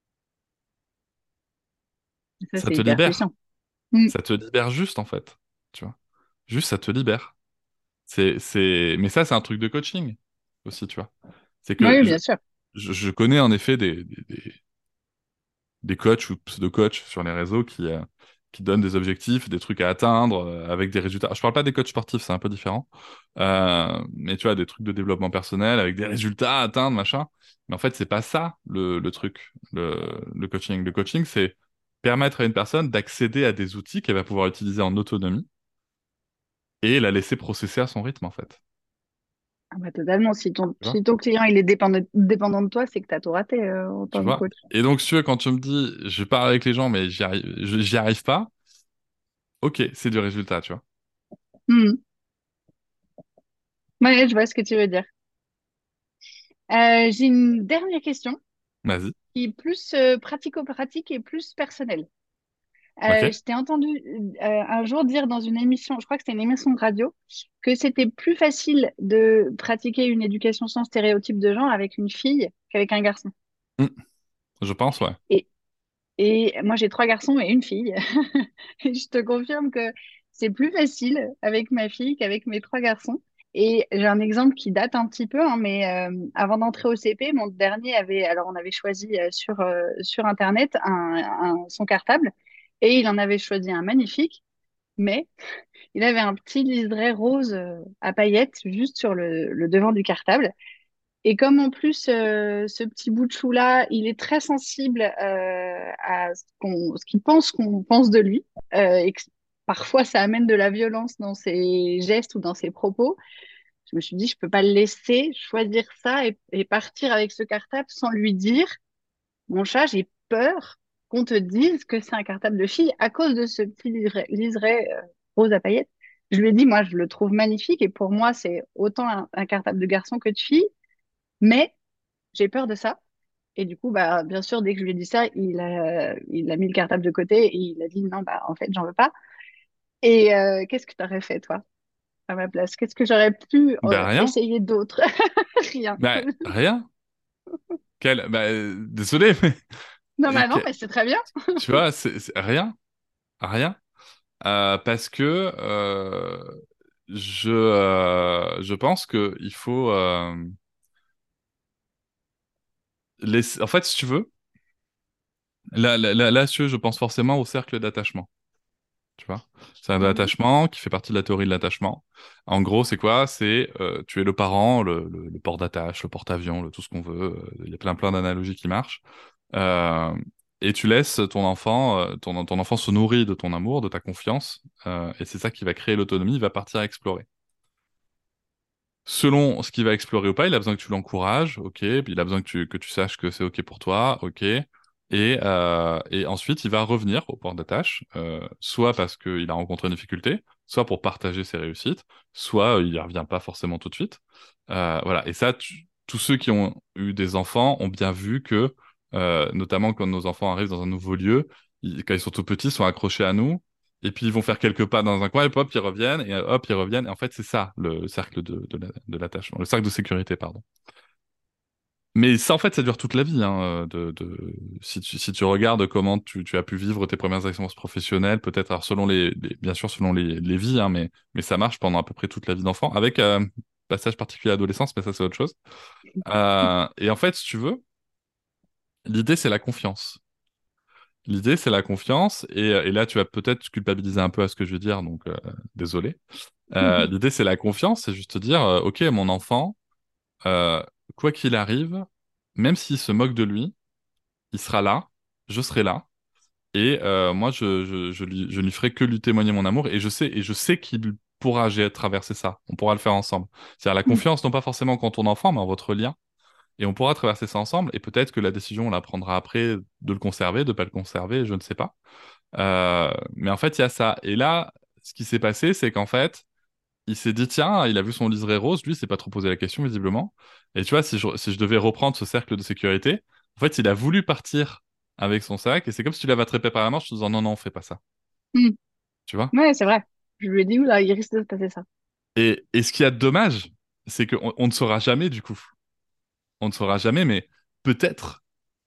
Ça, Ça c'est te hyper libère. puissant. Mm. Ça te libère juste, en fait. Tu vois. Juste, ça te libère. Mais ça, c'est un truc de coaching aussi, tu vois. C'est que Oui, bien sûr. je connais en effet des coachs ou pseudo-coachs sur les réseaux qui donnent des objectifs, des trucs à atteindre avec des résultats. Je parle pas des coachs sportifs, c'est un peu différent. Mais tu vois, des trucs de développement personnel avec des résultats à atteindre, machin. Mais en fait, c'est pas ça le truc, le coaching. Le coaching, c'est permettre à une personne d'accéder à des outils qu'elle va pouvoir utiliser en autonomie et la laisser processer à son rythme, en fait. Ah bah, totalement. Tu vois? Si ton client il est dépendant de toi, c'est que tu as tout raté en Tu tant que vois? coach. Et donc, si tu veux, quand tu me dis, je parle avec les gens, mais j'y arrive pas, ok, c'est du résultat, tu vois. Mm. Ouais, je vois ce que tu veux dire. J'ai une dernière question Vas-y. qui est plus pratico-pratique et plus personnelle. Ok. Je t'ai entendu un jour dire dans une émission, je crois que c'était une émission de radio, que c'était plus facile de pratiquer une éducation sans stéréotype de genre avec une fille qu'avec un garçon. Hmm. Je pense, ouais. Et, et moi, j'ai 3 garçons et une fille. Et je te confirme que c'est plus facile avec ma fille qu'avec mes 3 garçons. Et j'ai un exemple qui date un petit peu, hein, mais avant d'entrer au CP, mon dernier avait, alors on avait choisi sur Internet son cartable et il en avait choisi un magnifique, mais il avait un petit liseré rose à paillettes juste sur le devant du cartable. Et comme en plus, ce petit bout de chou-là, il est très sensible à ce qu'il pense qu'on pense de lui, et que parfois ça amène de la violence dans ses gestes ou dans ses propos, je me suis dit, je peux pas le laisser choisir ça et partir avec ce cartable sans lui dire, mon chat, j'ai peur qu'on te dise que c'est un cartable de fille à cause de ce petit liseré rose à paillettes. Je lui ai dit, moi, je le trouve magnifique et pour moi, c'est autant un cartable de garçon que de fille, mais j'ai peur de ça. Et du coup, bah, bien sûr, dès que je lui ai dit ça, il a mis le cartable de côté et il a dit non, bah, en fait, j'en veux pas. Et qu'est-ce que tu aurais fait, toi, à ma place? Qu'est-ce que j'aurais pu Ben rien. essayer d'autre? Rien. Ben rien. Désolé, mais Non, bah non, que- mais c'est très bien. tu vois, c'est rien. Rien. Parce que je pense que il faut laisser. En fait, si tu veux, là, si tu veux, je pense forcément au cercle d'attachement. Tu vois, c'est un Mhm. attachement qui fait partie de la théorie de l'attachement. En gros, c'est quoi? C'est tu es le parent, le port d'attache, le porte-avions, tout ce qu'on veut. Il y a plein d'analogies qui marchent. Euh, et tu laisses ton enfant, ton enfant se nourrit de ton amour, de ta confiance, et c'est ça qui va créer l'autonomie. Il va partir explorer. Selon ce qu'il va explorer ou pas, il a besoin que tu l'encourages, ok, puis il a besoin que tu saches que c'est ok pour toi, ok, et ensuite il va revenir au port d'attache, soit parce qu'il a rencontré une difficulté, soit pour partager ses réussites, soit il n'y revient pas forcément tout de suite. Voilà, et ça, tous ceux qui ont eu des enfants ont bien vu que, notamment quand nos enfants arrivent dans un nouveau lieu, quand ils sont tout petits, ils sont accrochés à nous. Et puis ils vont faire quelques pas dans un coin, et hop, ils reviennent, et hop, ils reviennent. Et en fait, c'est ça, le cercle de l'attachement, le cercle de sécurité, pardon. Mais ça, en fait, ça dure toute la vie. Hein, si tu regardes comment tu as pu vivre tes premières expériences professionnelles, peut-être, alors selon bien sûr, selon les vies, hein, mais ça marche pendant à peu près toute la vie d'enfant, avec passage particulier à l'adolescence, mais ça, c'est autre chose. Et en fait, si tu veux, l'idée, c'est la confiance. L'idée, c'est la confiance, et là, tu vas peut-être culpabiliser un peu à ce que je vais dire, donc désolé. L'idée, c'est la confiance, c'est juste te dire, ok, mon enfant, euh, quoi qu'il arrive, même s'il se moque de lui, il sera là, je serai là, et moi, je lui ferai que lui témoigner mon amour, et je sais qu'il pourra traverser ça. On pourra le faire ensemble. C'est-à-dire la confiance, non pas forcément quand ton enfant, mais en votre lien, et on pourra traverser ça ensemble, et peut-être que la décision, on la prendra après de le conserver, de pas le conserver, je ne sais pas. Mais en fait, il y a ça. Et là, ce qui s'est passé, c'est qu'en fait, il s'est dit, tiens, il a vu son liseré rose, lui, il s'est pas trop posé la question, visiblement. Et tu vois, si je devais reprendre ce cercle de sécurité, en fait, il a voulu partir avec son sac, et c'est comme si tu l'avais attrapé par la manche en te disant, non, non, fais pas ça. Hmm. Tu vois? Ouais, c'est vrai. Je lui ai dit, oula, il risque de se passer ça. Et ce qu'il y a de dommage, c'est on ne saura jamais, du coup. On ne saura jamais, mais peut-être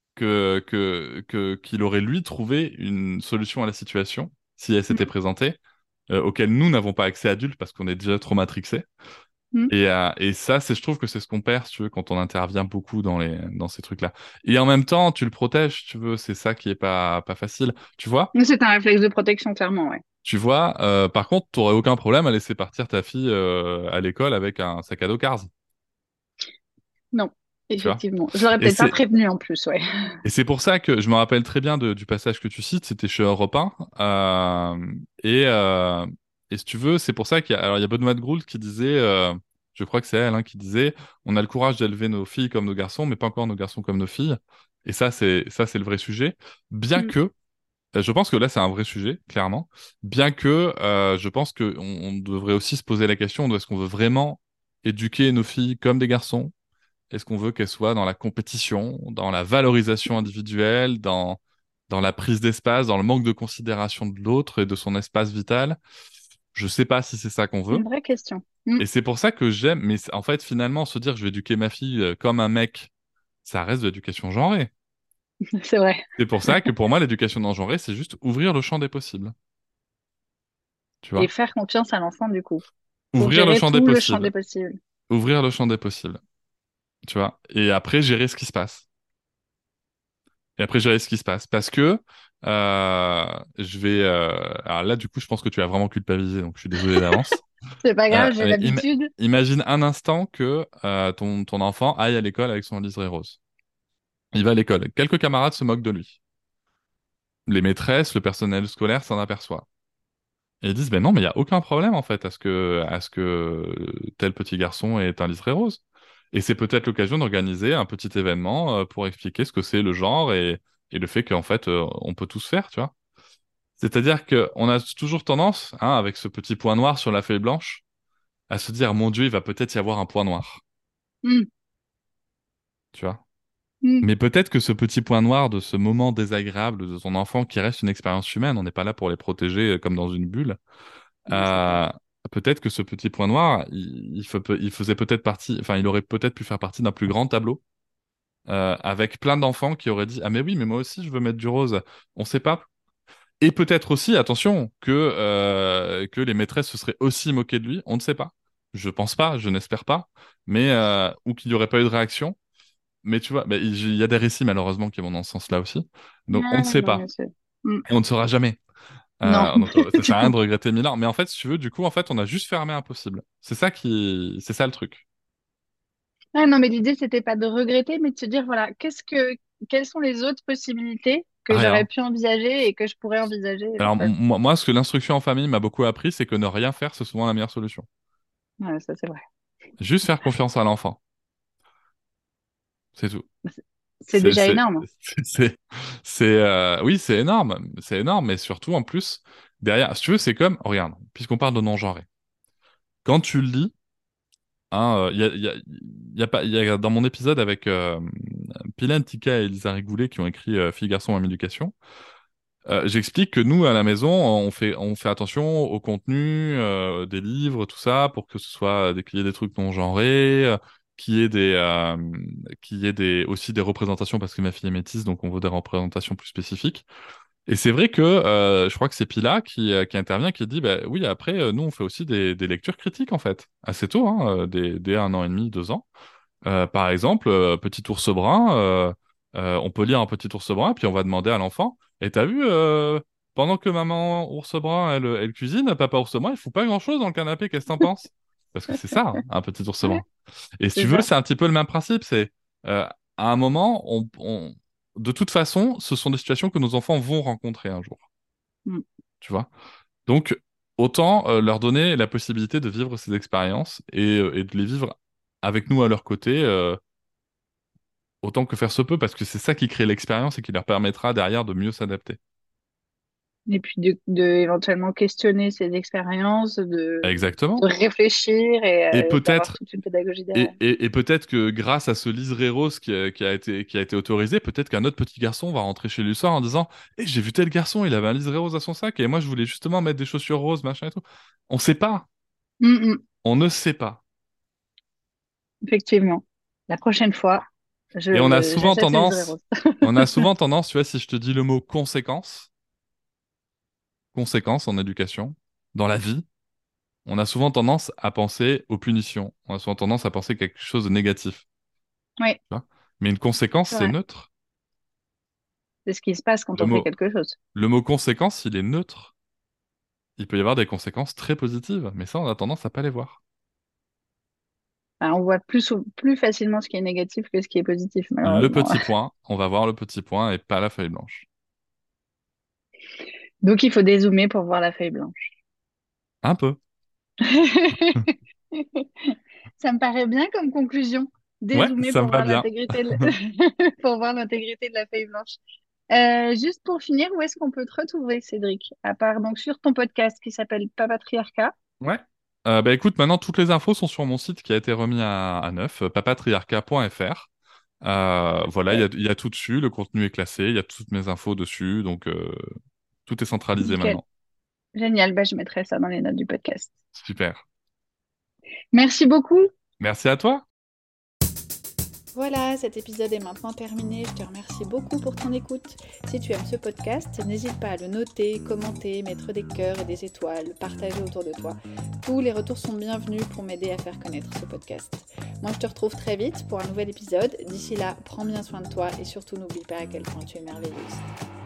qu'il aurait, lui, trouvé une solution à la situation, si elle s'était Hmm. présentée, auquel nous n'avons pas accès adultes parce qu'on est déjà trop matrixés. Hmm. Et ça, je trouve que c'est ce qu'on perd, si tu veux, quand on intervient beaucoup dans ces trucs-là. Et en même temps, tu le protèges, si tu veux, c'est ça qui est pas facile. Mais c'est un réflexe de protection, clairement, ouais. Tu vois, par contre, t'aurais aucun problème à laisser partir ta fille à l'école avec un sac à dos Cars, Non, tu vois. effectivement. Je l'aurais Et peut-être pas c'est, prévenu en plus, ouais. et c'est pour ça que je me rappelle très bien du passage que tu cites, c'était chez Europe 1. Et, euh, et si tu veux, c'est pour ça alors il y a Benoît de Groult qui disait, je crois que c'est elle, hein, qui disait, on a le courage d'élever nos filles comme nos garçons, mais pas encore nos garçons comme nos filles. Et ça, c'est le vrai sujet. Bien Hmm. que, je pense que là, c'est un vrai sujet, clairement. Bien que, je pense que on devrait aussi se poser la question de est-ce qu'on veut vraiment éduquer nos filles comme des garçons? Est-ce qu'on veut qu'elles soient dans la compétition, dans la valorisation individuelle, dans la prise d'espace, dans le manque de considération de l'autre et de son espace vital. Je sais pas si c'est ça qu'on C'est veut. une vraie question. Mm. Et c'est pour ça que j'aime, mais en fait, finalement, se dire je vais éduquer ma fille comme un mec, ça reste de l'éducation genrée. C'est vrai. C'est pour ça que pour moi, l'éducation non genrée, c'est juste ouvrir le champ des possibles. Tu Et vois? faire confiance à l'enfant, du coup, pour Ouvrir le gérer champ des tout le champ possibles. des possibles. Ouvrir le champ des possibles. Tu vois? Et après, gérer ce qui se passe. Et après, gérer ce qui se passe. Parce que je vais... alors là, du coup, je pense que tu as vraiment culpabilisé, donc je suis désolé d'avance. C'est pas grave, j'ai Mais l'habitude. imagine un instant que ton enfant aille à l'école avec son liseré rose. Il va à l'école. Quelques camarades se moquent de lui. Les maîtresses, le personnel scolaire s'en aperçoit. Et ils disent, ben non, mais il n'y a aucun problème en fait à ce que tel petit garçon ait un liseré rose. Et c'est peut-être l'occasion d'organiser un petit événement pour expliquer ce que c'est le genre et le fait qu'en fait, on peut tous faire, tu vois. C'est-à-dire qu'on a toujours tendance, hein, avec ce petit point noir sur la feuille blanche, à se dire, mon Dieu, il va peut-être y avoir un point noir, Mm, tu vois. mm. Mais peut-être que ce petit point noir de ce moment désagréable de ton enfant qui reste une expérience humaine, on n'est pas là pour les protéger comme dans une bulle. Non, c'est clair. Euh, Peut-être que ce petit point noir, il faisait peut-être partie, enfin, il aurait peut-être pu faire partie d'un plus grand tableau, avec plein d'enfants qui auraient dit, ah mais oui, mais moi aussi je veux mettre du rose. On sait pas. Et peut-être aussi, attention, que les maîtresses se seraient aussi moquées de lui. On ne sait pas. Je pense pas, je n'espère pas, mais ou qu'il n'y aurait pas eu de réaction. Mais tu vois, bah, il y a des récits malheureusement qui vont dans ce sens-là aussi. Donc on ne Ah, sait non, pas. bien sûr. Mm. Et on ne saura jamais. Non. Donc, ça sert à rien de regretter 1000 ans. Mais en fait, si tu veux, du coup, en fait, on a juste fermé un possible. C'est ça le truc. Ah, non, mais l'idée, c'était pas de regretter, mais de se dire, voilà, quelles sont les autres possibilités que j'aurais Rien. pu envisager et que je pourrais envisager, Alors, éventuellement. moi, ce que l'instruction en famille m'a beaucoup appris, c'est que ne rien faire, c'est souvent la meilleure solution. Ouais, ça, c'est vrai. Juste faire confiance à l'enfant. C'est tout. C'est C'est, déjà c'est, énorme. oui, c'est énorme. C'est énorme, mais surtout, en plus, derrière, si tu veux, c'est comme, regarde, puisqu'on parle de non-genré. Quand tu le lis, hein, il y a pas, il y a, dans mon épisode avec Pilen Tika et Elisa Rigoulet qui ont écrit Filles, garçons, même éducation, j'explique que nous, à la maison, on fait attention au contenu des livres, tout ça, pour que ce soit qu'il y ait des trucs non genrés, qu'il y ait aussi des représentations, parce que ma fille est métisse, donc on veut des représentations plus spécifiques. Et c'est vrai que je crois que c'est Pila qui intervient, qui dit, bah, oui, après, nous, on fait aussi des lectures critiques, en fait, assez tôt, hein, dès 1 an et demi, 2 ans. Par exemple, Petit ours brun, on peut lire un Petit ours brun, puis on va demander à l'enfant, et t'as vu, pendant que maman ours brun, elle cuisine, papa ours brun, il fout pas grand-chose dans le canapé, qu'est-ce que t'en penses? Parce que c'est ça, hein, un petit ours Ouais, brun. Et si tu c'est veux, ça. c'est un petit peu le même principe, c'est, à un moment, de toute façon, ce sont des situations que nos enfants vont rencontrer un jour, Mm. tu vois? Donc, autant leur donner la possibilité de vivre ces expériences et de les vivre avec nous à leur côté, autant que faire se peut, parce que c'est ça qui crée l'expérience et qui leur permettra derrière de mieux s'adapter. Et puis de éventuellement questionner ses expériences, de Exactement. réfléchir Et et d'avoir peut-être, toute une pédagogie derrière. et peut-être que grâce à ce liseré rose qui a été autorisé, peut-être qu'un autre petit garçon va rentrer chez lui le soir en disant, j'ai vu tel garçon, il avait un liseré rose à son sac, et moi je voulais justement mettre des chaussures roses, machin et tout. On sait pas. Mm, mm. On ne sait pas. Effectivement. La prochaine fois, Et j'achète le liseré rose. on a souvent tendance, tu vois, si je te dis le mot conséquence en éducation, dans la vie, on a souvent tendance à penser aux punitions. On a souvent tendance à penser quelque chose de négatif. Oui, Tu vois. Mais une conséquence, c'est c'est vrai. neutre. C'est ce qui se passe quand Le on fait mot, quelque chose. le mot conséquence, il est neutre. Il peut y avoir des conséquences très positives, mais ça, on a tendance à pas les voir. Enfin, on voit plus facilement ce qui est négatif que ce qui est positif, Le malheureusement. petit point, on va voir le petit point et pas la feuille blanche. Donc, il faut dézoomer pour voir la feuille blanche. Un peu. Ça me paraît bien comme conclusion. Ouais, Dézoomer ça me pour va voir bien. pour voir l'intégrité de la feuille blanche. Juste pour finir, où est-ce qu'on peut te retrouver, Cédric? À part donc sur ton podcast qui s'appelle Papatriarcat. Ouais. Bah écoute, maintenant toutes les infos sont sur mon site qui a été remis à neuf, papatriarcat.fr. Voilà, Ok, il y a tout dessus, le contenu est classé, il y a toutes mes infos dessus, donc tout est centralisé nickel. maintenant. Génial, bah, je mettrai ça dans les notes du podcast. Super. Merci beaucoup. Merci à toi. Voilà, cet épisode est maintenant terminé. Je te remercie beaucoup pour ton écoute. Si tu aimes ce podcast, n'hésite pas à le noter, commenter, mettre des cœurs et des étoiles, partager autour de toi. Tous les retours sont bienvenus pour m'aider à faire connaître ce podcast. Moi, je te retrouve très vite pour un nouvel épisode. D'ici là, prends bien soin de toi et surtout n'oublie pas à quel point tu es merveilleuse.